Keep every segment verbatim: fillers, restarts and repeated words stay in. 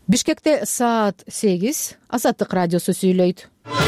Бишкекте саат сегиз. Азаттык радиосу сүйлөйт.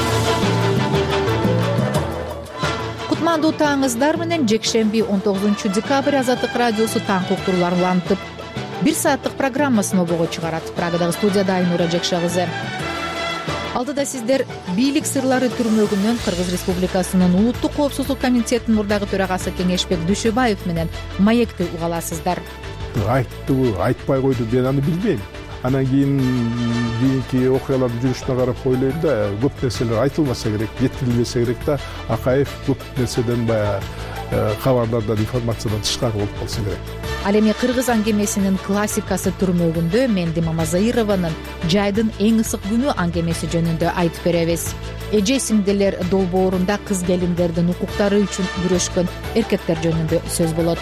Кутмандуу таңыңыздар менен жекшемби он тогузунчу декабрь Азаттык радиосу таң уктурууларын улантып бир сааттык программасын обого чыгарат. Прагадагы студияда Айнура Жекша кызы. Алдыда сиздер бийлик сырлары түрмөгүнөн Кыргыз Республикасынын Улуттук коопсуздук комитетинин мурдагы төрагасы Кеңешбек Дүйшөбаев менен маекти угаласыздар. Айттыбы, айтпай койду, мен аны билбейм. Анан кийин кийинки окуялардын жүрүшүнө карап ойлойм да, көп нерселер айтылбаса керек, жеткирилбесе керек да, Акаев көп нерседен баягы кабарлардан, информациядан тышкары болуп калса керек. Ал эми кыргыз аңгемесинин классикасы түрмөгүндө Менди Мамазаированын жайдын эң ысык күнү аңгемеси жөнүндө айтып беребиз. Эже сиңдилер долбоорунда кыз келиндердин укуктары үчүн күрөшкөн эркектер жөнүндө сөз болот.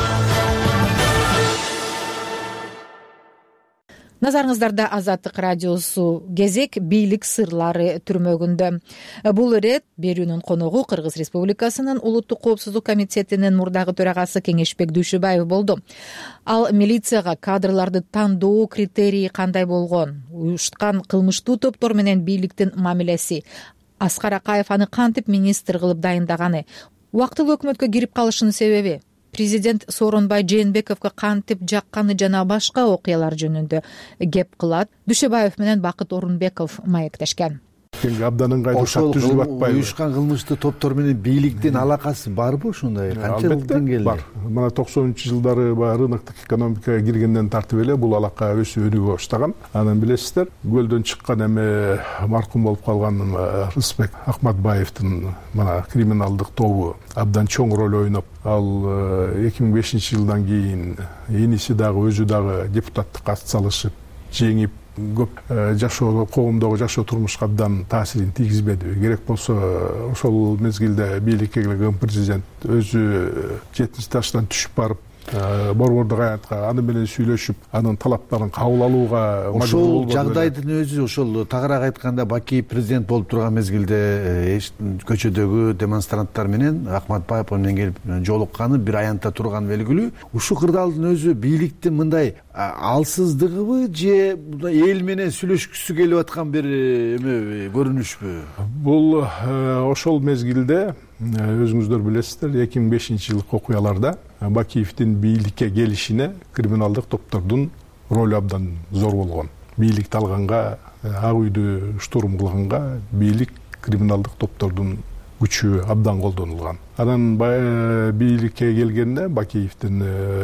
Назарыңыздарда Азаттык радиосу кезек бийлик сырлары түрмөгүндө. Бул ирет берүүнүн коногу Кыргыз Республикасынын Улуттук коопсуздук комитетинин мурдагы төрагасы Кеңешбек Дүйшөбаев болду. Ал милицияга кадрларды тандоо критерийи кандай болгон, уюшкан кылмыштуу топтор менен бийликтин мамилеси, Аскар Акаев аны кантип министр кылып дайындаганы, убактылуу өкмөткө кирип калышынын себеби, президент Сооронбай Жээнбековго кантип жакканы жана башка окуялар жөнүндө кеп кылат. Дүйшөбаев менен Бакыт Орунбеков маектешкен. Абдан ыңгайлуу шарт түзүлүп атпайбы? Уюшкан кылмыштуу топтор менен бийликтин алакасы барбы ушундай? Канча деңгээлде? Бар. Мына токсонунчу жылдары баягы рыноктук экономикага киргенден тартып эле бул алака өсүп өнүгө баштаган. Анан билесиздер, көлдөн чыккан эме маркум болуп калган Рысбек Акматбаевдин мына криминалдык тобу абдан чоң роль ойноп, ал эки миң бешинчи жылдан кийин иниси дагы өзү дагы депутаттыкка ат салышып, жеңип, көп жашоо, коомдогу жашоо турмушка абдан таасирин тийгизбеди. Керек болсо ошол мезгилде бийликке келген президент өзү жетинчи таштан түшүп барып, борбордук аянтка аны менен сүйлөшүп, анын талаптарын кабыл алууга мажбур болду. Ошол жагдайдын өзү, ошол тагыраак айтканда Бакиев президент болуп турган мезгилде көчөдөгү демонстранттар менен Акматбаев менен келип жолукканы бир аянтта турган белгилүү. Ушул кырдаалдын өзү бийликтин мындай алсыздыгыбы же эл менен сүйлөшкүсү келип аткан бир эме көрүнүшпү? Бул ошол мезгилде өзүңүздөр билесиздер, эки миң бешинчи жылкы окуяларда Бакиевдин бийликке келишине криминалдык топтордун ролу абдан зор болгон. Бийликти алганга, Ак үйдү штурм кылганга бийлик криминалдык топтордун күчү абдан колдонулган. Анан бийликке келгенде Бакиевдин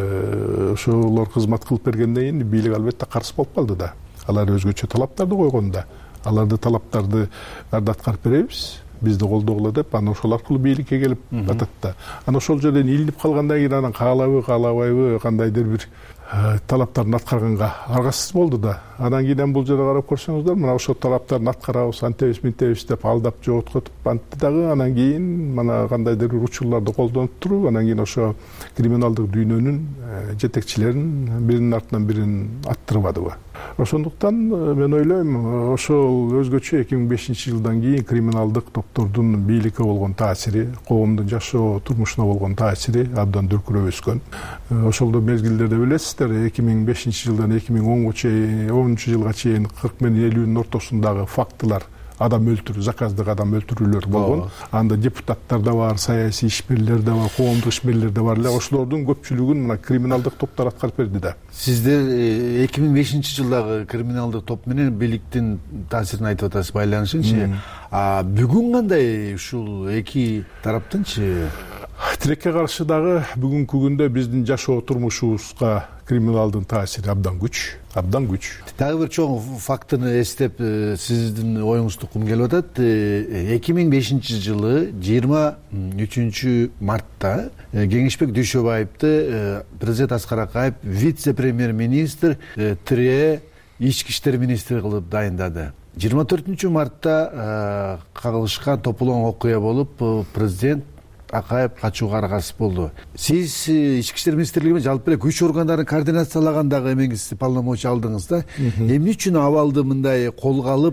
ошолор кызмат кылып бергенден кийин бийлик албетте каршы болуп калды да. Алар өзгөчө талаптарды койгонда, аларды талаптарды аткарып беребиз, бизди колдогула деп, анан ошол аркылуу бийликке келип атат да. Анан ошол жерден илинип калгандан кийин анан каалабы, каалабайбы, кандайдыр бир талаптарын аткарганга аргасыз болду да. Анан кийин бул жерде карап көрсөңүздөр, мына ошол талаптарын аткарабыз, антебиз, минтебиз деп алдап жоготкотуп антты дагы. Анан кийин мына кандайдыр бир учурларды колдонуп туруп, анан кийин ошо криминалдык дүйнөнүн жетекчилерин биринин артынан бирин аттырбадыбы. Ошондуктан мен ойлойм, ошол өзгөчө эки миң бешинчи жылдан кийин криминалдык топтордун бийликке болгон таасири, коомдун жашоо турмушуна болгон таасири абдан дүркүрөп өскөн. Ошол мезгилдерде билесиздер, эки миң бешинчи жылдан эки миң онунчу жылга чейин кырк менен элүүнүн ортосундагы фактылар, адам өлтүрүү, заказдык адам өлтүрүүлөр болгон. Анда депутаттар да бар, саясий ишмерлер да бар, коомдук ишмерлер да бар эле. Ошолордун көпчүлүгүн мына криминалдык топтор аткарып берди да. Сиздер эки миң бешинчи жылдагы криминалдык топ менен бийликтин таасирин айтып атасыз, байланышынчы. А бүгүн кандай ушул эки тараптынчы? Тилекке каршы дагы бүгүнкү күндө биздин жашоо турмушубузга криминалдын таасири абдан күч, абдан күч. Дагы бир чоң фактыны эстеп, сиздин оюңузду уккум келип атат. эки миң бешинчи жылы жыйырма үчүнчү мартта Кеңешбек Дүйшөбаевди президент Аскар Акаев вице-премьер-министр тире ички иштер министри кылып дайындады. жыйырма төртүнчү мартта кагылышкан тополоң окуя болуп, президент Акаев качууга аргасыз болду. Сиз ички иштер министрлигинен жалпы эле күч органдарын координациялагандагы эмеңиз полномочия алдыңыз да. Эмне үчүн абалды мындай колго алып,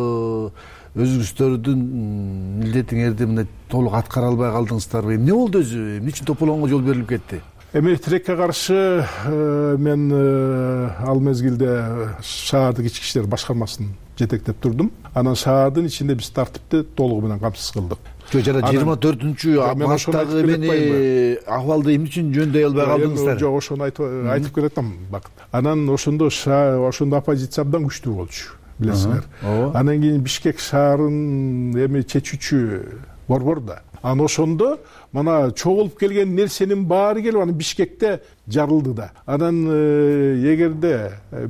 өзүңүздөрдүн милдетиңерди мындай толук аткара албай калдыңыздарбы? Эмне болду өзү? Эмне үчүн тополоңго жол берилип кетти? эми тилекке каршы мен ал мезгилде шаардык ички иштер башкармасын жетектеп турдум. Анан шаардын ичинде биз тартипти толугу менен камсыз кылдык. Жана жыйырма төртүнчү марттагы эмени акыбалды эмне үчүн жөндөй албай калдыңыздар? Жок, ошону айтып келатам. Анан ошондо ошондо оппозиция абдан күчтүү болчу, билесиңер. Анан кийин Бишкек шаарын эми чечүүчү борбор да. Анан ошондо мына чогулуп келген нерсенин баары келип анан Бишкекте жарылды да. Анан эгерде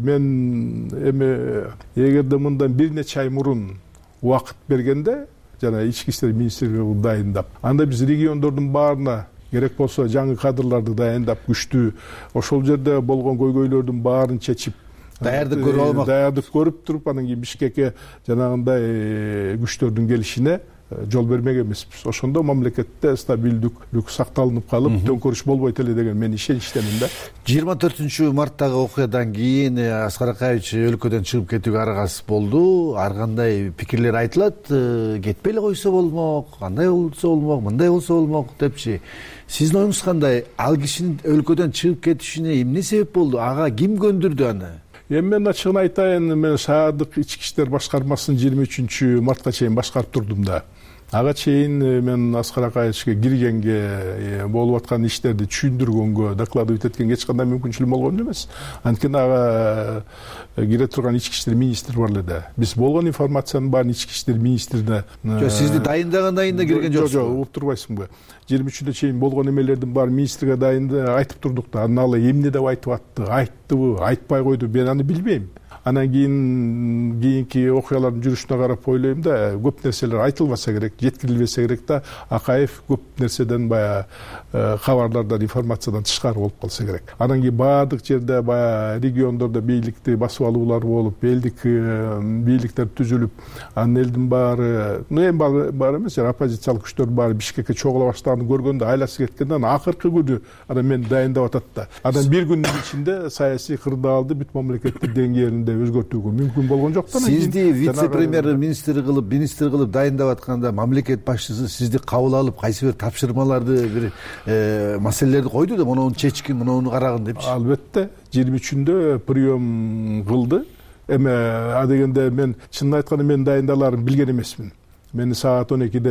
мен эми эгерде мындан бир нече ай мурун убакыт бергенде жана ички иштер министрлиги дайындап, анда биз региондордун баарына керек болсо жаңы кадрларды дайындап, күчтүү ошол жерде болгон көйгөйлөрдүн баарын чечип, даярдык көрүп алмак, даярдык көрүп туруп, анан кийин Бишкекке жанагындай күчтөрдүн келишине жол бермек эмеспиз. Ошондо мамлекетте стабилдүүлүк сакталынып калып, төңкөрүш болбойт эле деген мен ишеничтемин да. жыйырма төртүнчү марттагы окуядан кийин Аскар Акаевич өлкөдөн чыгып кетүүгө аргасы болду. Ар кандай пикирлер айтылат, кетпей эле койсо болмок, кандай болсо болмок, мындай болсо болмок депчи. Сиздин оюңуз кандай? Ал кишинин өлкөдөн чыгып кетишине эмне себеп болду? Ага ким көндүрдү аны? Эми мен ачыгын айтайын, мен шаардык ички иштер башкармасын жыйырма үчүнчү мартка чейин башкарып турдум да. Ага чейин мен Аскар Акаевичке киргенге, болуп аткан иштерди түшүндүргөнгө, докладывать эткенге эч кандай мүмкүнчүлүгүм болгон эмес. Анткени ага кире турган ички иштер министри бар эле да. Биз болгон информациянын баарын ички иштер министрине. Жок, сизди дайындаган да кирген жоксуз. Жок, угуп турбайсыңбы? жыйырма үчүнчү чейин болгон эмелердин баары министрге дайында айтып турдук да. Анан ал эмне деп айтып атты, айттыбы, айтпай койду, мен аны билбейм. Анан кийин кийинки окуялардын жүрүшүнө карап ойлойм да, көп нерселер айтылбаса керек, жеткирилбесе керек да, Акаев көп нерседен баягы кабарлардан, информациядан тышкары болуп калса керек. Анан кийин баардык жерде баягы региондордо бийликти басып алуулар болуп, элдик бийликтер түзүлүп, анын элдин баары, ну эми баары эмес, оппозициялык күчтөр баары Бишкекке чогула баштаганын көргөндө, айласы кеткенде, анан акыркы күнү анан мен дайындап атат да. Анан бир күндүн ичинде саясий кырдаалды бүт мамлекеттин деңгээлинде өзгөртүүгө мүмкүн болгон жок да. Сизди вице-премьер министр кылып, министр кылып дайындап атканда мамлекет башчысы сизди кабыл алып, кайсы бир тапшырмаларды, бир маселелерди койду да, муну чечкин, муну карагын депчи. Албетте, жыйырма үчүндө прием кылды. Эми а дегенде мен чынын айтканда мен дайындаларын билген эмесмин. Мени саат он экиде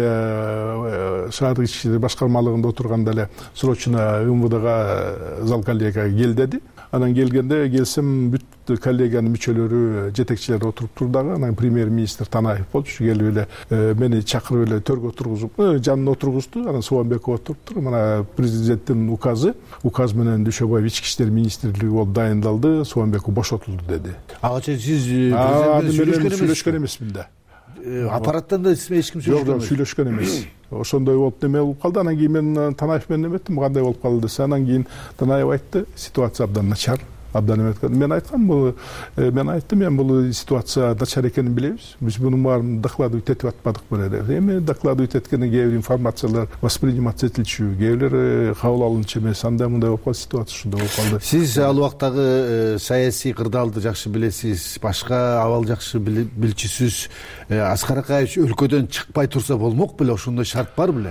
шаардык ички иштер башкармалыгында отурганда эле срочно МВДга зал коллегияга кел деди. Анан келгенде келсем бүт коллегиянын мүчөлөрү, жетекчилери отуруп тур дагы. Анан премьер-министр Танаев болчу, келип эле мени чакырып эле төргө отургузуп, жанына отургузду. Анан Сооронбеков отуруптур. Мына президенттин указы, указ менен Дүйшөбаев ички иштер министрлиги болуп дайындалды, Сооронбеков бошотулду деди. Ага чейин сиз президент сүйлөшкөн эмесмин да. Аппараттан да эч ким сүйлөшкөн эмес. Сүйлөшкөн эмес. Ошондой болуп неме болуп калды. Анан кийин мен Танаев менен эметтим, кандай болуп калды десе, анан кийин Танаев айтты, ситуация абдан начар. Абдан эметкен. Мен айткам, бул мен айттым, мен бул ситуация начар экенин билебиз. Биз мунун баарын докладывать этип атпадык беле. Эми докладывать эткенден кээ бир информациялар восприниматься этилчү, кээ бир кабыл алынчу эмес. Анда мындай болуп калды, ситуация ушундай болуп калды. Сиз ал убактагы саясий кырдаалды жакшы билесиз, башка абал жакшы билчүсүз. Аскар Акаевич өлкөдөн чыкпай турса болмок беле, ошондой шарт бар беле?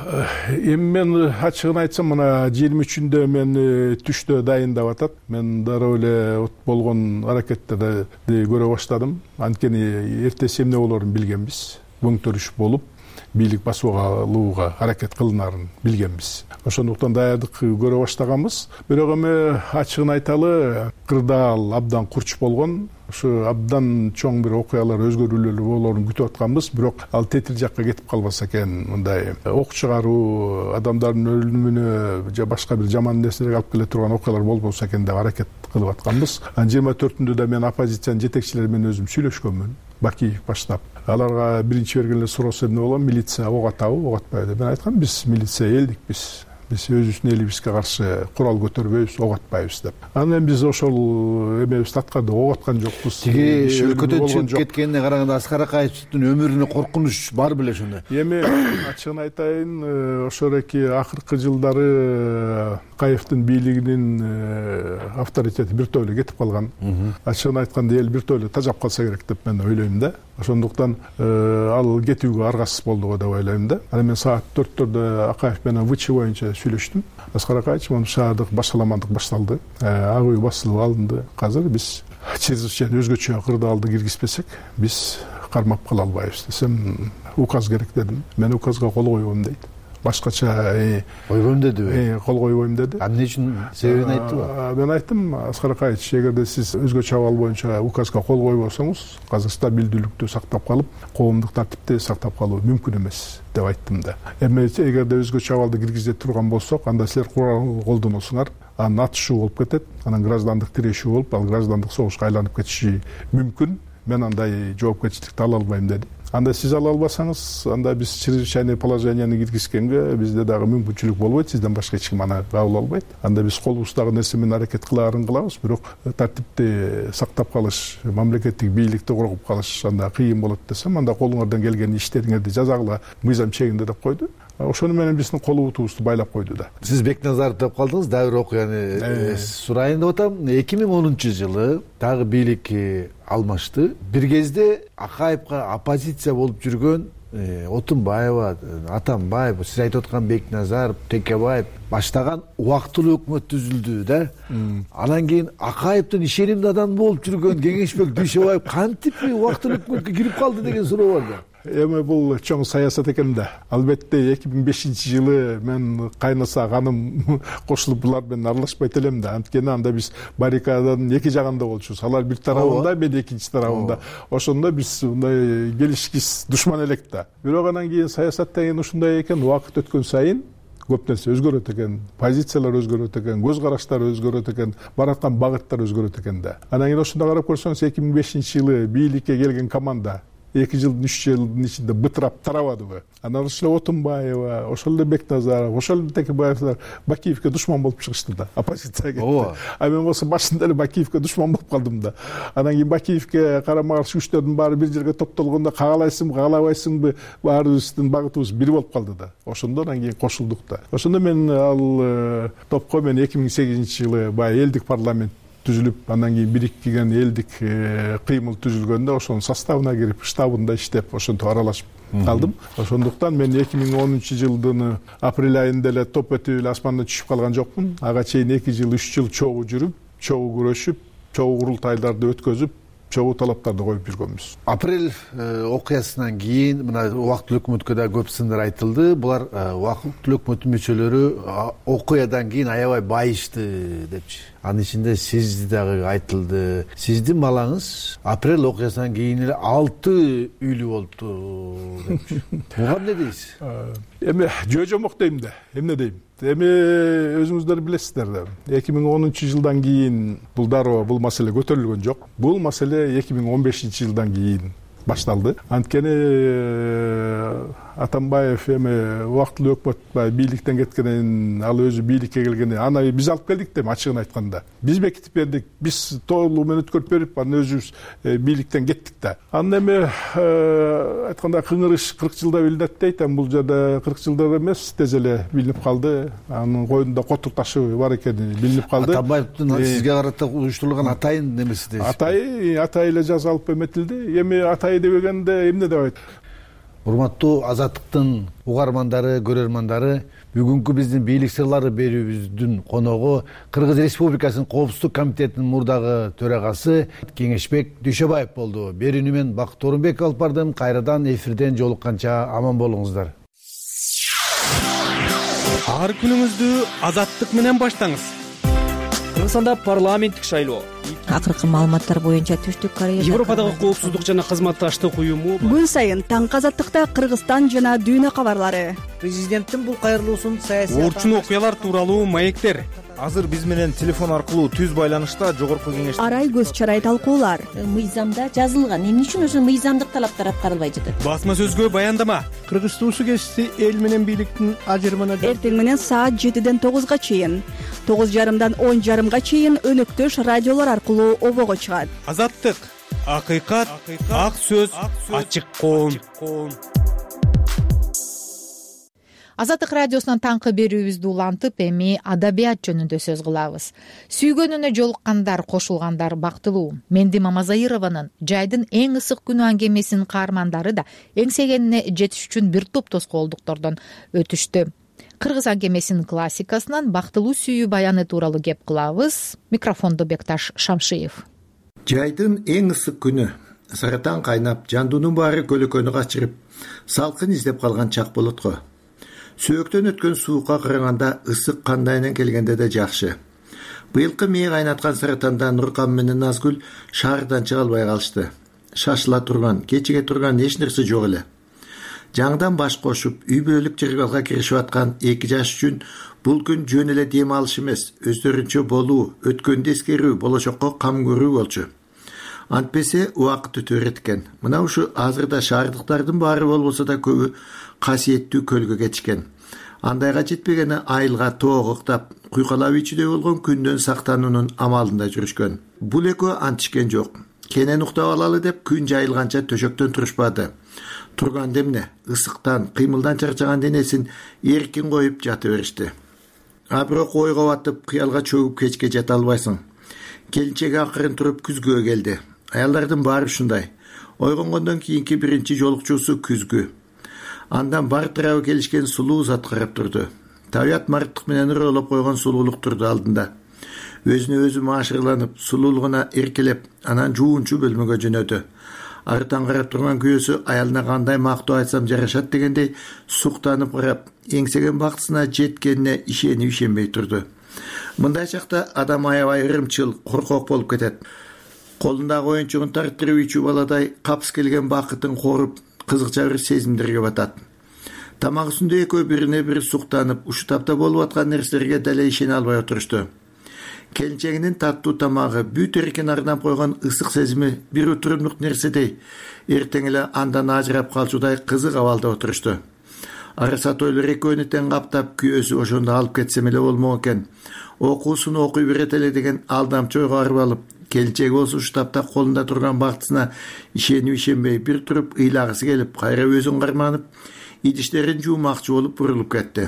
Эми мен ачыгын айтсам, мына жыйырма үчүндө мен түштө дайындап атат. Мен дароо эле болгон аракеттерди көрө баштадым. Анткени эртеси эмне болорун билгенбиз. Көңтөрүш болуп, бийлик басып алууга аракет кылынарын билгенбиз. Ошондуктан даярдык көрө баштаганбыз. Бирок эми ачыгын айталы, кырдаал абдан курч болгон. Ушу абдан чоң бир окуялар, өзгөрүүлөр болоорун күтүп атканбыз. Бирок ал тетил жакка кетип калбаса экен, мындай ок чыгаруу, адамдардын өлүмүнө же башка бир жаман нерселерге алып келе турган окуялар болбосо экен деп аракет кылып атканбыз. Анан жыйырма төртүндө да мен оппозициянын жетекчилери менен өзүм сүйлөшкөнмүн. Бакиев баштап. Аларга биринчи бергенде суроосу эмне болгон? Милиция ок атабы, ок атпайбы? Мен айткам, биз милиция элдик, биз биз өзүбүздүн элибизге каршы курал көтөрбөйбүз, ок атпайбыз деп. Анан биз ошол эмебизди аткарды, ок аткан жокпуз. Тиги өлкөдөн чыгып кеткенине караганда Аскар Акаевичтин өмүрүнө коркунуч бар беле ошондо? Эми ачыгын айтайын, ошол эки акыркы жылдары Акаевдин бийлигинин авторитети биртөө эле кетип калган. Ачыгын айтканда эл биртөө эле тажап калса керек деп мен ойлойм да. Ошондуктан ал кетүүгө аргасыз болду го деп ойлойм да. Анан мен саат төрттөрдө Акаев менен вычи боюнча сүйлөштүм. Аскар Акаевич, мына шаардык башаламандык башталды, ак үй басылып алынды. Азыр биз чрезвычайно өзгөчө кырдаалды киргизбесек, биз кармап кала албайбыз десем, указ керек дедим. Мен указга кол койбойм дейт. Башкача койбойм дедиби? Кол койбойм деди. А эмне үчүн себебин айттыбы? Мен айттым, Аскар Акаевич, эгерде сиз өзгөчө абал боюнча указга кол койбосоңуз, азыр стабилдүүлүктү сактап калып, коомдук тартипти сактап калуу мүмкүн эмес деп айттым да. Эми эгерде өзгөчө абалды киргизе турган болсок, анда силер курал колдоносуңар, анын атышуу болуп кетет, анан граждандык тирешүү болуп, ал граждандык согушка айланып кетиши мүмкүн. Мен андай жоопкерчиликти ала албайм деди. Анда сиз ала албасаңыз, анда биз чрезвычайное положенияны киргизгенге бизде дагы мүмкүнчүлүк болбойт, сизден башка эч ким аны кабыл албайт. Анда биз колубуздагы нерсе менен аракет кылаарын кылабыз, бирок тартипти сактап калыш, мамлекеттик бийликти коргоп калыш анда кыйын болот десем, анда колуңардан келген иштериңерди жазагыла мыйзам чегинде деп койду. Ошону менен биздин колубутубузду байлап койду да. Сиз Бекназаров деп калдыңыз, дагы бир окуяны сурайын деп атам. эки миң онунчу жылы дагы бийлик алмашты. Бир кезде Акаевка оппозиция болуп жүргөн Отунбаева, Атамбаев, сиз айтып аткан Бекназаров, Текебаев баштаган убактылуу өкмөт түзүлдү да. Анан кийин Акаевдин ишенимдүү адамы болуп жүргөн Кеңешбек Дүйшөбаев кантип убактылуу өкмөткө кирип калды деген суроо бар да. Эми бул чоң саясат экен да. Албетте эки миң бешинчи жылы мен кайнаса каным кошулуп булар менен аралашпайт элем да. Анткени анда биз баррикаданын эки жагында болчубуз. Алар бир тарабында, мен экинчи тарабында. Ошондо биз мындай келишкис душман элек да. Бирок анан кийин саясат деген ушундай экен, убакыт өткөн сайын көп нерсе өзгөрөт экен, позициялар өзгөрөт экен, көз караштар өзгөрөт экен, бараткан багыттар өзгөрөт экен да. Анан кийин ошондо карап көрсөңүз, эки миң бешинчи жылы бийликке келген команда эки жылдын үч жылдын ичинде бытырап тарабадыбы. Анан ошол эле Отунбаева, ошол эле Бекназаров, ошол эле Текебаевдер Бакиевке душман болуп чыгышты да, оппозицияга кетти. А мен болсо башында эле Бакиевке душман болуп калдым да. Анан кийин Бакиевке карама каршы күчтөрдүн баары бир жерге топтолгондо кагалайсыңбы, кагалабайсыңбы, баарыбыздын багытыбыз бир болуп калды да. Ошондо анан кийин кошулдук да. Ошондо мен ал топко мен эки миң сегизинчи жылы баягы элдик парламент түзүлүп, анан кийин бириккен элдик кыймыл түзүлгөндө ошонун составына кирип, штабында иштеп, ошентип аралашып калдым. Ошондуктан мен эки миң онунчу жылдын апрель айында эле топ өтүп эле асмандан түшүп калган жокмун. Ага чейин эки жыл, үч жыл чогуу жүрүп, чогуу күрөшүп, чогуу курултайларды өткөзүп, чогуу талаптарды коюп жүргөнбүз. Апрель окуясынан кийин мына убактылуу өкмөткө да көп сындар айтылды. Булар убактылуу өкмөттүн мүчөлөрү окуядан кийин аябай байышты депчи. Анын ичинде сиз дагы айтылды. Сиздин балаңыз апрель окуясынан кийин эле алты үйлүү болупту депчи. Буга эмне дейсиз? Эми жөө жомок дейм да. Эмне дейм? Эми өзүңүздөр билесиздер да. эки миң онунчу жылдан кийин бул дароо, бул маселе көтөрүлгөн жок. Бул маселе эки миң он бешинчи жылдан кийин башталды. Анткени Атамбаев эми убактылуу өкмөт бийликтен кеткенин, ал өзү бийликке келгенин аны биз алып келдик деп ачыгын айтканда. Биз бекитип бердик, биз толугу менен өткөрүп берип, аны өзүбүз бийликтен кеттик да. Аны эми айтканда кыңырыш кырк жылда билинет дейт, бул жерде кырк жылда эмес, тез эле билинип калды. Анын коюнда котур ташы бар экени билинип калды. Атамбаевдин сизге карата уюштурулган атайын немеси дейсиз? Атай, атай эле жазалып эметилди. Эми атай дебегенде эмне деп айт? Урматтуу Азаттыктын угармандары, көрөрмандары, бүгүнкү биздин бийлик сырлары берүүбүздүн коногу Кыргыз Республикасынын Коопсуздук комитетинин мурдагы төрагасы Кеңешбек Дүйшөбаев болду. Берүүнү мен Бакыт Орунбек алып бардым. Кайрадан эфирден жолукканча аман болуңуздар. Ар күнүңүздү Азаттык менен баштаңыз. Кыргызстанда парламенттик шайлоо, акыркы маалыматтар боюнча Түштүк Корея, Европадагы коопсуздук жана кызматташтык уюму, күн сайын таңкы Азаттыкта Кыргызстан жана дүйнө кабарлары, президенттин бул кайрылуусун саясий орчун окуялар тууралуу маектер. Азыр биз менен телефон аркылуу түз байланышта жогорку кеңеш, арай көз чарай талкуулар. Мыйзамда жазылган, эмне үчүн ошо мыйзамдык талаптар аткарылбай жатат? Басма сөзгө баяндама. Кыргыз туусу кесиси эл менен бийликтин ажырымына эртең менен саат жетиден тогузга чейин, тогуз жарымдан он жарымга чейин өнөктөш радиолор аркылуу обого чыгат. Азаттык, акыйкат, ак сөз, ачык коом. Азаттык радиосунан таңкы берүүбүздү улантып, эми адабият жөнүндө сөз кылабыз. Сүйгөнүнө жолуккандар, кошулгандар бактылуу. Менди Мамазайырованын Жайдын эң ысык күнү аңгемесинин каармандары да эңсегенине жетиш үчүн бир топ тоскоолдуктордон өтүштү. кыргыз аңгемесинин классикасынан бактылуу сүйүү баяны тууралуу кеп кылабыз. Микрофондо Бекташ Шамшиев. Жайдын эң ысык күнү, саратан кайнап, жандуунун баары көлөкөнү качырып, салкын издеп калган чак болот го. Сөөктөн өткөн суукка караганда ысык кандайынан келгенде да жакшы. Быйылкы мээ кайнаткан саратанда Нуркан менен Назгүл шаардан чыга албай калышты. Шашыла турган, кечиге турган эч нерсе жок эле. Жаңдан баш кошуп, үй бүлөлүк жыргалга киришип аткан эки жаш үчүн бул күн жөн эле дем алыш эмес, өздөрүнчө болуу, өткөндү эскерүү, болочокко кам көрүү болчу. Антпесе убакыт өтөр экен. Мына ушу азырда шаардыктардын баары болбосо да көбү касиеттүү көлгө кетишкен. Андайга жетпегени айылга тоогуктап, куйкалап ичүдөй болгон күндөн сактануунун амалында жүрүшкөн. Бул экөө антишкен жок. Кенен уктап алалы деп күн жайылганча төшөктөн турушпады. Турган демне, ысыктан, кыймылдан чарчаган денесин эркин коюп жата беришти. А бирок ойго батып, кыялга чөгүп кечке жата албайсың. Келинчеги акырын туруп күзгүгө келди. Аялдардын баары ушундай. Ойгонгондон кийинки биринчи жолукчусу күзгү. Андан бар тарабы келишкен сулуу зат карап турду. Табият марттык менен ырылып койгон сулуулук турду алдында. Өзүнө өзү маашырланып, сулуулугуна эркелеп, анан жуунчу бөлмөгө жөнөдү. Арытан карап турган күйөөсү аялына кандай мактоо айтсам жарашат дегендей суктанып карап, эңсеген бактысына жеткенине ишенип ишенбей турду. Мындай чакта адам аябай ырымчыл, коркок болуп кетет. Колундагы оюнчугун тарттырып ичүү баладай капс келген бакытын коруп, кызыкча бир сезимдерге батат. Тамак үстүндө экөө бирине бири суктанып, ушу тапта болуп аткан нерселерге деле ишене албай отурушту. Келинчегинин таттуу тамагы, бүт эркин арнап койгон ысык сезими бир утурумдук нерседей, эртең эле андан ажырап калчудай кызык абалда отурушту. Араса тойлор экөөнү тең каптап, күйөөсү ошондо алып кетсем эле болмок экен. Окуусун окуй берет эле деген алдамчы ойго арып алып, келинчеги болсо ушу тапта колунда турган бактысына ишенип ишенбей бир туруп ыйлагысы келип, кайра өзүн карманып, идиштерин жуумакчы болуп бурулуп кетти.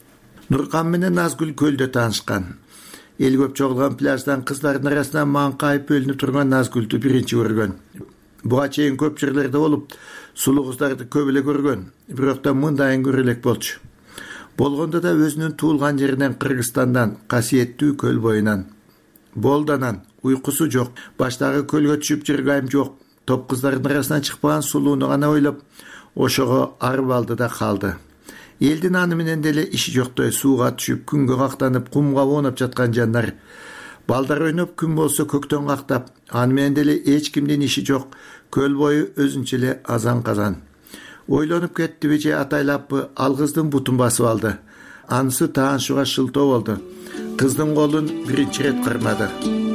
Нуркан менен Назгүл көлдө таанышкан. Эл көп чогулган пляждан кыздардын арасынан маңкайып бөлүнүп турган Назгүлдү биринчи көргөн. Буга чейин көп жерлерде болуп, сулуу кыздарды көп эле көргөн, бирок да мындайын көрө элек болчу. Болгондо да өзүнүн туулган жеринен, Кыргызстандан, касиеттүү көл боюнан. Болданан, уйкусу жок, баштагы көлгө түшүп жыргайым жок, топ кыздардын арасынан чыкпаган сулууну гана ойлоп, ошого арып алды да калды. Элдин аны менен деле иши жоктой сууга түшүп, күнгө кактанып, кумга оонап жаткан жандар. Балдар ойноп, күн болсо көктөн кактап, аны менен деле эч кимдин иши жок, көл бою өзүнчө эле азан-казан. Ойлонуп кеттиби же атайлаппы, ал кыздын бутун басып алды. Анысы таанышууга шылтоо болду. Кыздын колун биринчи ирет кармады.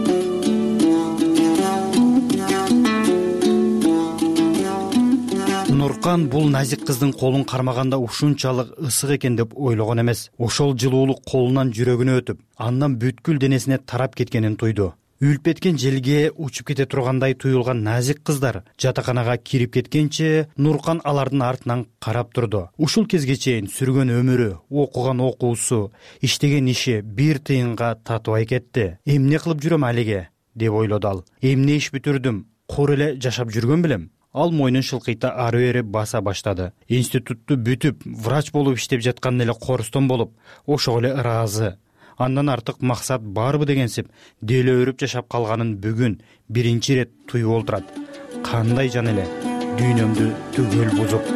Нуркан бул назик кыздын колун кармаганда ушунчалык ысык экен деп ойлогон эмес. Ошол жылуулук колунан жүрөгүнө өтүп, андан бүткүл денесине тарап кеткенин туйду. Үлүп кеткен желге учуп кете тургандай туюлган назик кыздар жатаканага кирип кеткенче Нуркан алардын артынан карап турду. Ушул кезге чейин сүргөн өмүрү, окуган окуусу, иштеген иши бир тыйынга татыбай кетти. Эмне кылып жүрөм алиге деп ойлоду ал. Эмне иш бүтүрдүм, кор эле жашап жүргөн белем. Ал мойнун шылкыйта ары бери баса баштады. Институтту бүтүп, врач болуп иштеп жаткан эле корустон болуп, ошого эле ыраазы. Андан артык максат барбы дегенсип, деле өрүп жашап калганын бүгүн биринчи ирет туюп олтурат. Кандай жан эле дүйнөмдү түгөл бузуп.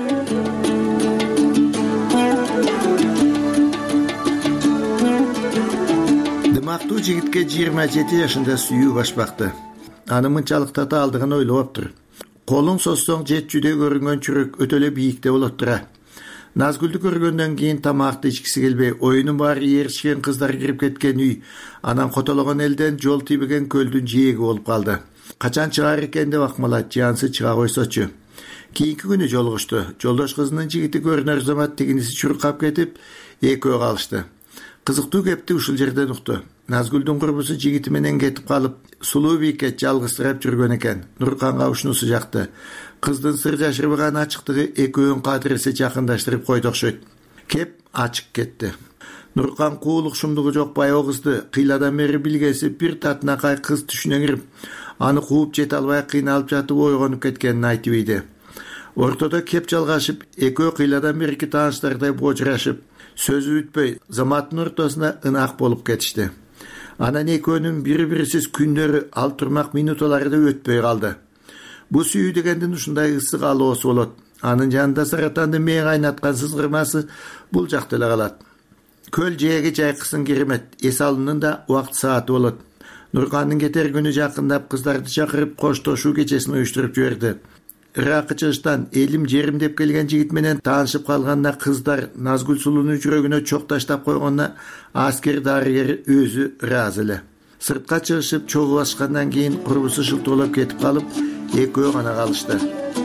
Дымактуу жигитке жыйырма жети жашында сүйүү башпакты. Аны мынчалык татаалдыгын ойлоптур. Колун соссоң жетчүдөй көрүнгөн чүрөк өтө эле бийикте болот тура. Назгүлдү көргөндөн кийин тамакты ичкиси келбей, оюнун баары ээрчишкен кыздар кирип кеткен үй, анан котологон элден жол тийбеген көлдүн жээги болуп калды. Качан чыгаар экен деп акмалат, жансы чыга койсочу. Кийинки күнү жолугушту. Жолдош кызынын жигити көрүнөр замат тигиниси чуркап кетип, экөө калышты. Кызыктуу кепти ушул жерден укту. Назгүлдүн курбусу жигити менен кетип калып, сулуу бийикке жалгызсырап жүргөн экен. Нурканга ушунусу жакты. Кыздын сыр жашырбаган ачыктыгы экөөнүн кадыресе жакындаштырып койду окшойт. Кеп ачык кетти. Нуркан куулук шумдугу жок байоо кызды кыйладан бери билгеси бир татынакай кыз түшүнө кирип, аны кууп жете албай кыйналып жатып ойгонуп кеткенин айтып ийди. ортодо кеп жалгашып экөө кыйладан берки тааныштардай божурашып сөзү бүтпөй заматтын ортосуна ынак болуп кетишти. Анан экөөнүн бири бирисиз күндөрү ал турмак минуталары да өтпөй калды. Бу сүйүү дегендин ушундай ысык алоосу болот. Анын жанында саратандын мээ кайнаткан сызгырмасы бул жакта эле калат. Көл жээги жайкысын керемет. Эсалынын да убакыт сааты болот. Нуркандын кетер күнү жакындап кыздарды чакырып коштошуу кечесин уюштуруп жиберди. Иракы чыгыштан элим жерим деп келген жигит менен таанышып калганда кыздар Назгүл сулуунун жүрөгүнө чок таштап койгонуна аскер дарыгер өзү ыраазы эле. Сыртка чыгышып чогуу баскандан кийин курбусу шылтоолоп кетип калып, экөө гана калышты.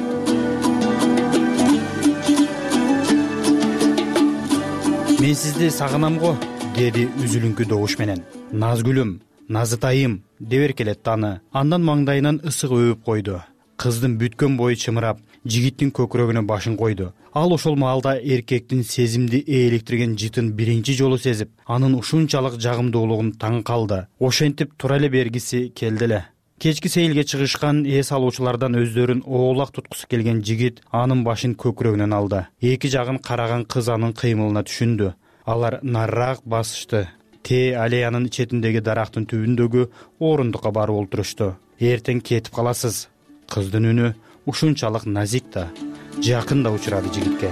Мен сизди сагынам го, деди үзүлүңкү добуш менен. Назгүлүм, Назытайым деп эркелетти аны. Андан маңдайынан ысык өбүп койду. Кыздын бүткөн бою чымырап, жигиттин көкүрөгүнө башын койду. Ал ошол маалда эркектин сезимди ээлектирген жытын биринчи жолу сезип, анын ушунчалык жагымдуулугун таң калды. Ошентип тура эле бергиси келди эле. Кечки сейилге чыгышкан эс алуучулардан өздөрүн оолак туткусу келген жигит анын башын көкүрөгүнөн алды. Эки жагын караган кыз анын кыймылына түшүндү. Алар нарыраак басышты. Те аллеянын четиндеги дарактын түбүндөгү орундукка барып олтурушту. Эртең кетип каласыз. Кыздын үнү ушунчалык назик да, жакын да учурады жигитке.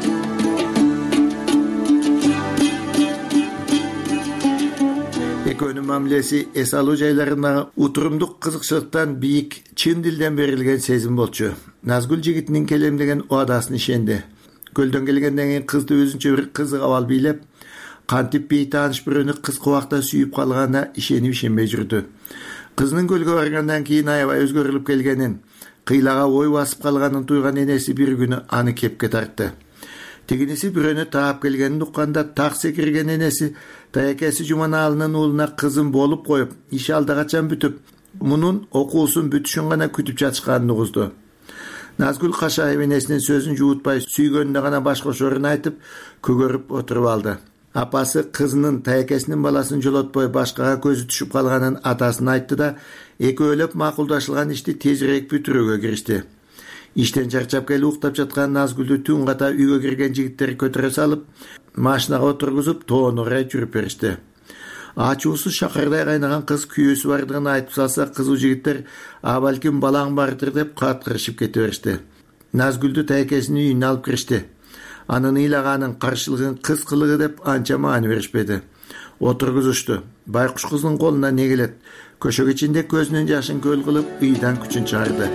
Экөөнүн мамилеси эс алуу жайларындагы утурумдук кызыкчылыктан бийик, чын дилден берилген сезим болчу. Назгүл жигитинин келемдеген убадасын ишенди. Көлдөн келгенден кийин кызды өзүнчө бир кызык абал бийлеп, кантип бейтааныш бирөөнү кыз кубакта сүйүп калганына ишенип ишенбей жүрдү. Кызынын көлгө баргандан кийин аябай өзгөрүлүп келгенин, кыйлага ой басып калганын туйган энеси бир күнү аны кепке тартты. Тигиниси бирөөнү таап келгенин укканда так секирген энеси таякеси Жуманалынын уулуна кызын болуп коюп, иш алда качан бүтүп, мунун окуусун бүтүшүн гана күтүп жатышканын угузду. Назгүл кашайып энесинин сөзүн жуутпай сүйгөнүнө гана баш кошорун айтып, көгөрүп отуруп алды. Апасы кызынын таякесинин баласын жолотпой башкага көзү түшүп калганын атасына айтты да, экөөлөп макулдашылган ишти тезирээк бүтүрүүгө киришти. Иштен чарчап келип уктап жаткан Назгүлдү түн ката үйгө кирген жигиттер көтөрө салып, машинага отургузуп, тоону орай жүрүп беришти. Ачуусу шакырдай кайнаган кыз күйөөсү бардыгын айтып салса, кызуу жигиттер а балким балаң бардыр деп каткырышып кете беришти. Назгүлдү таякесинин үйүнө алып киришти. Анын ыйлаганын, каршылыгын кыз кылыгы деп анча маани беришпеди. Отургузушту. Байкуш кыздын колуна не келет? Көшөк ичинде көзүнүн жашын көл кылып, ыйдан күчүн чыгарды.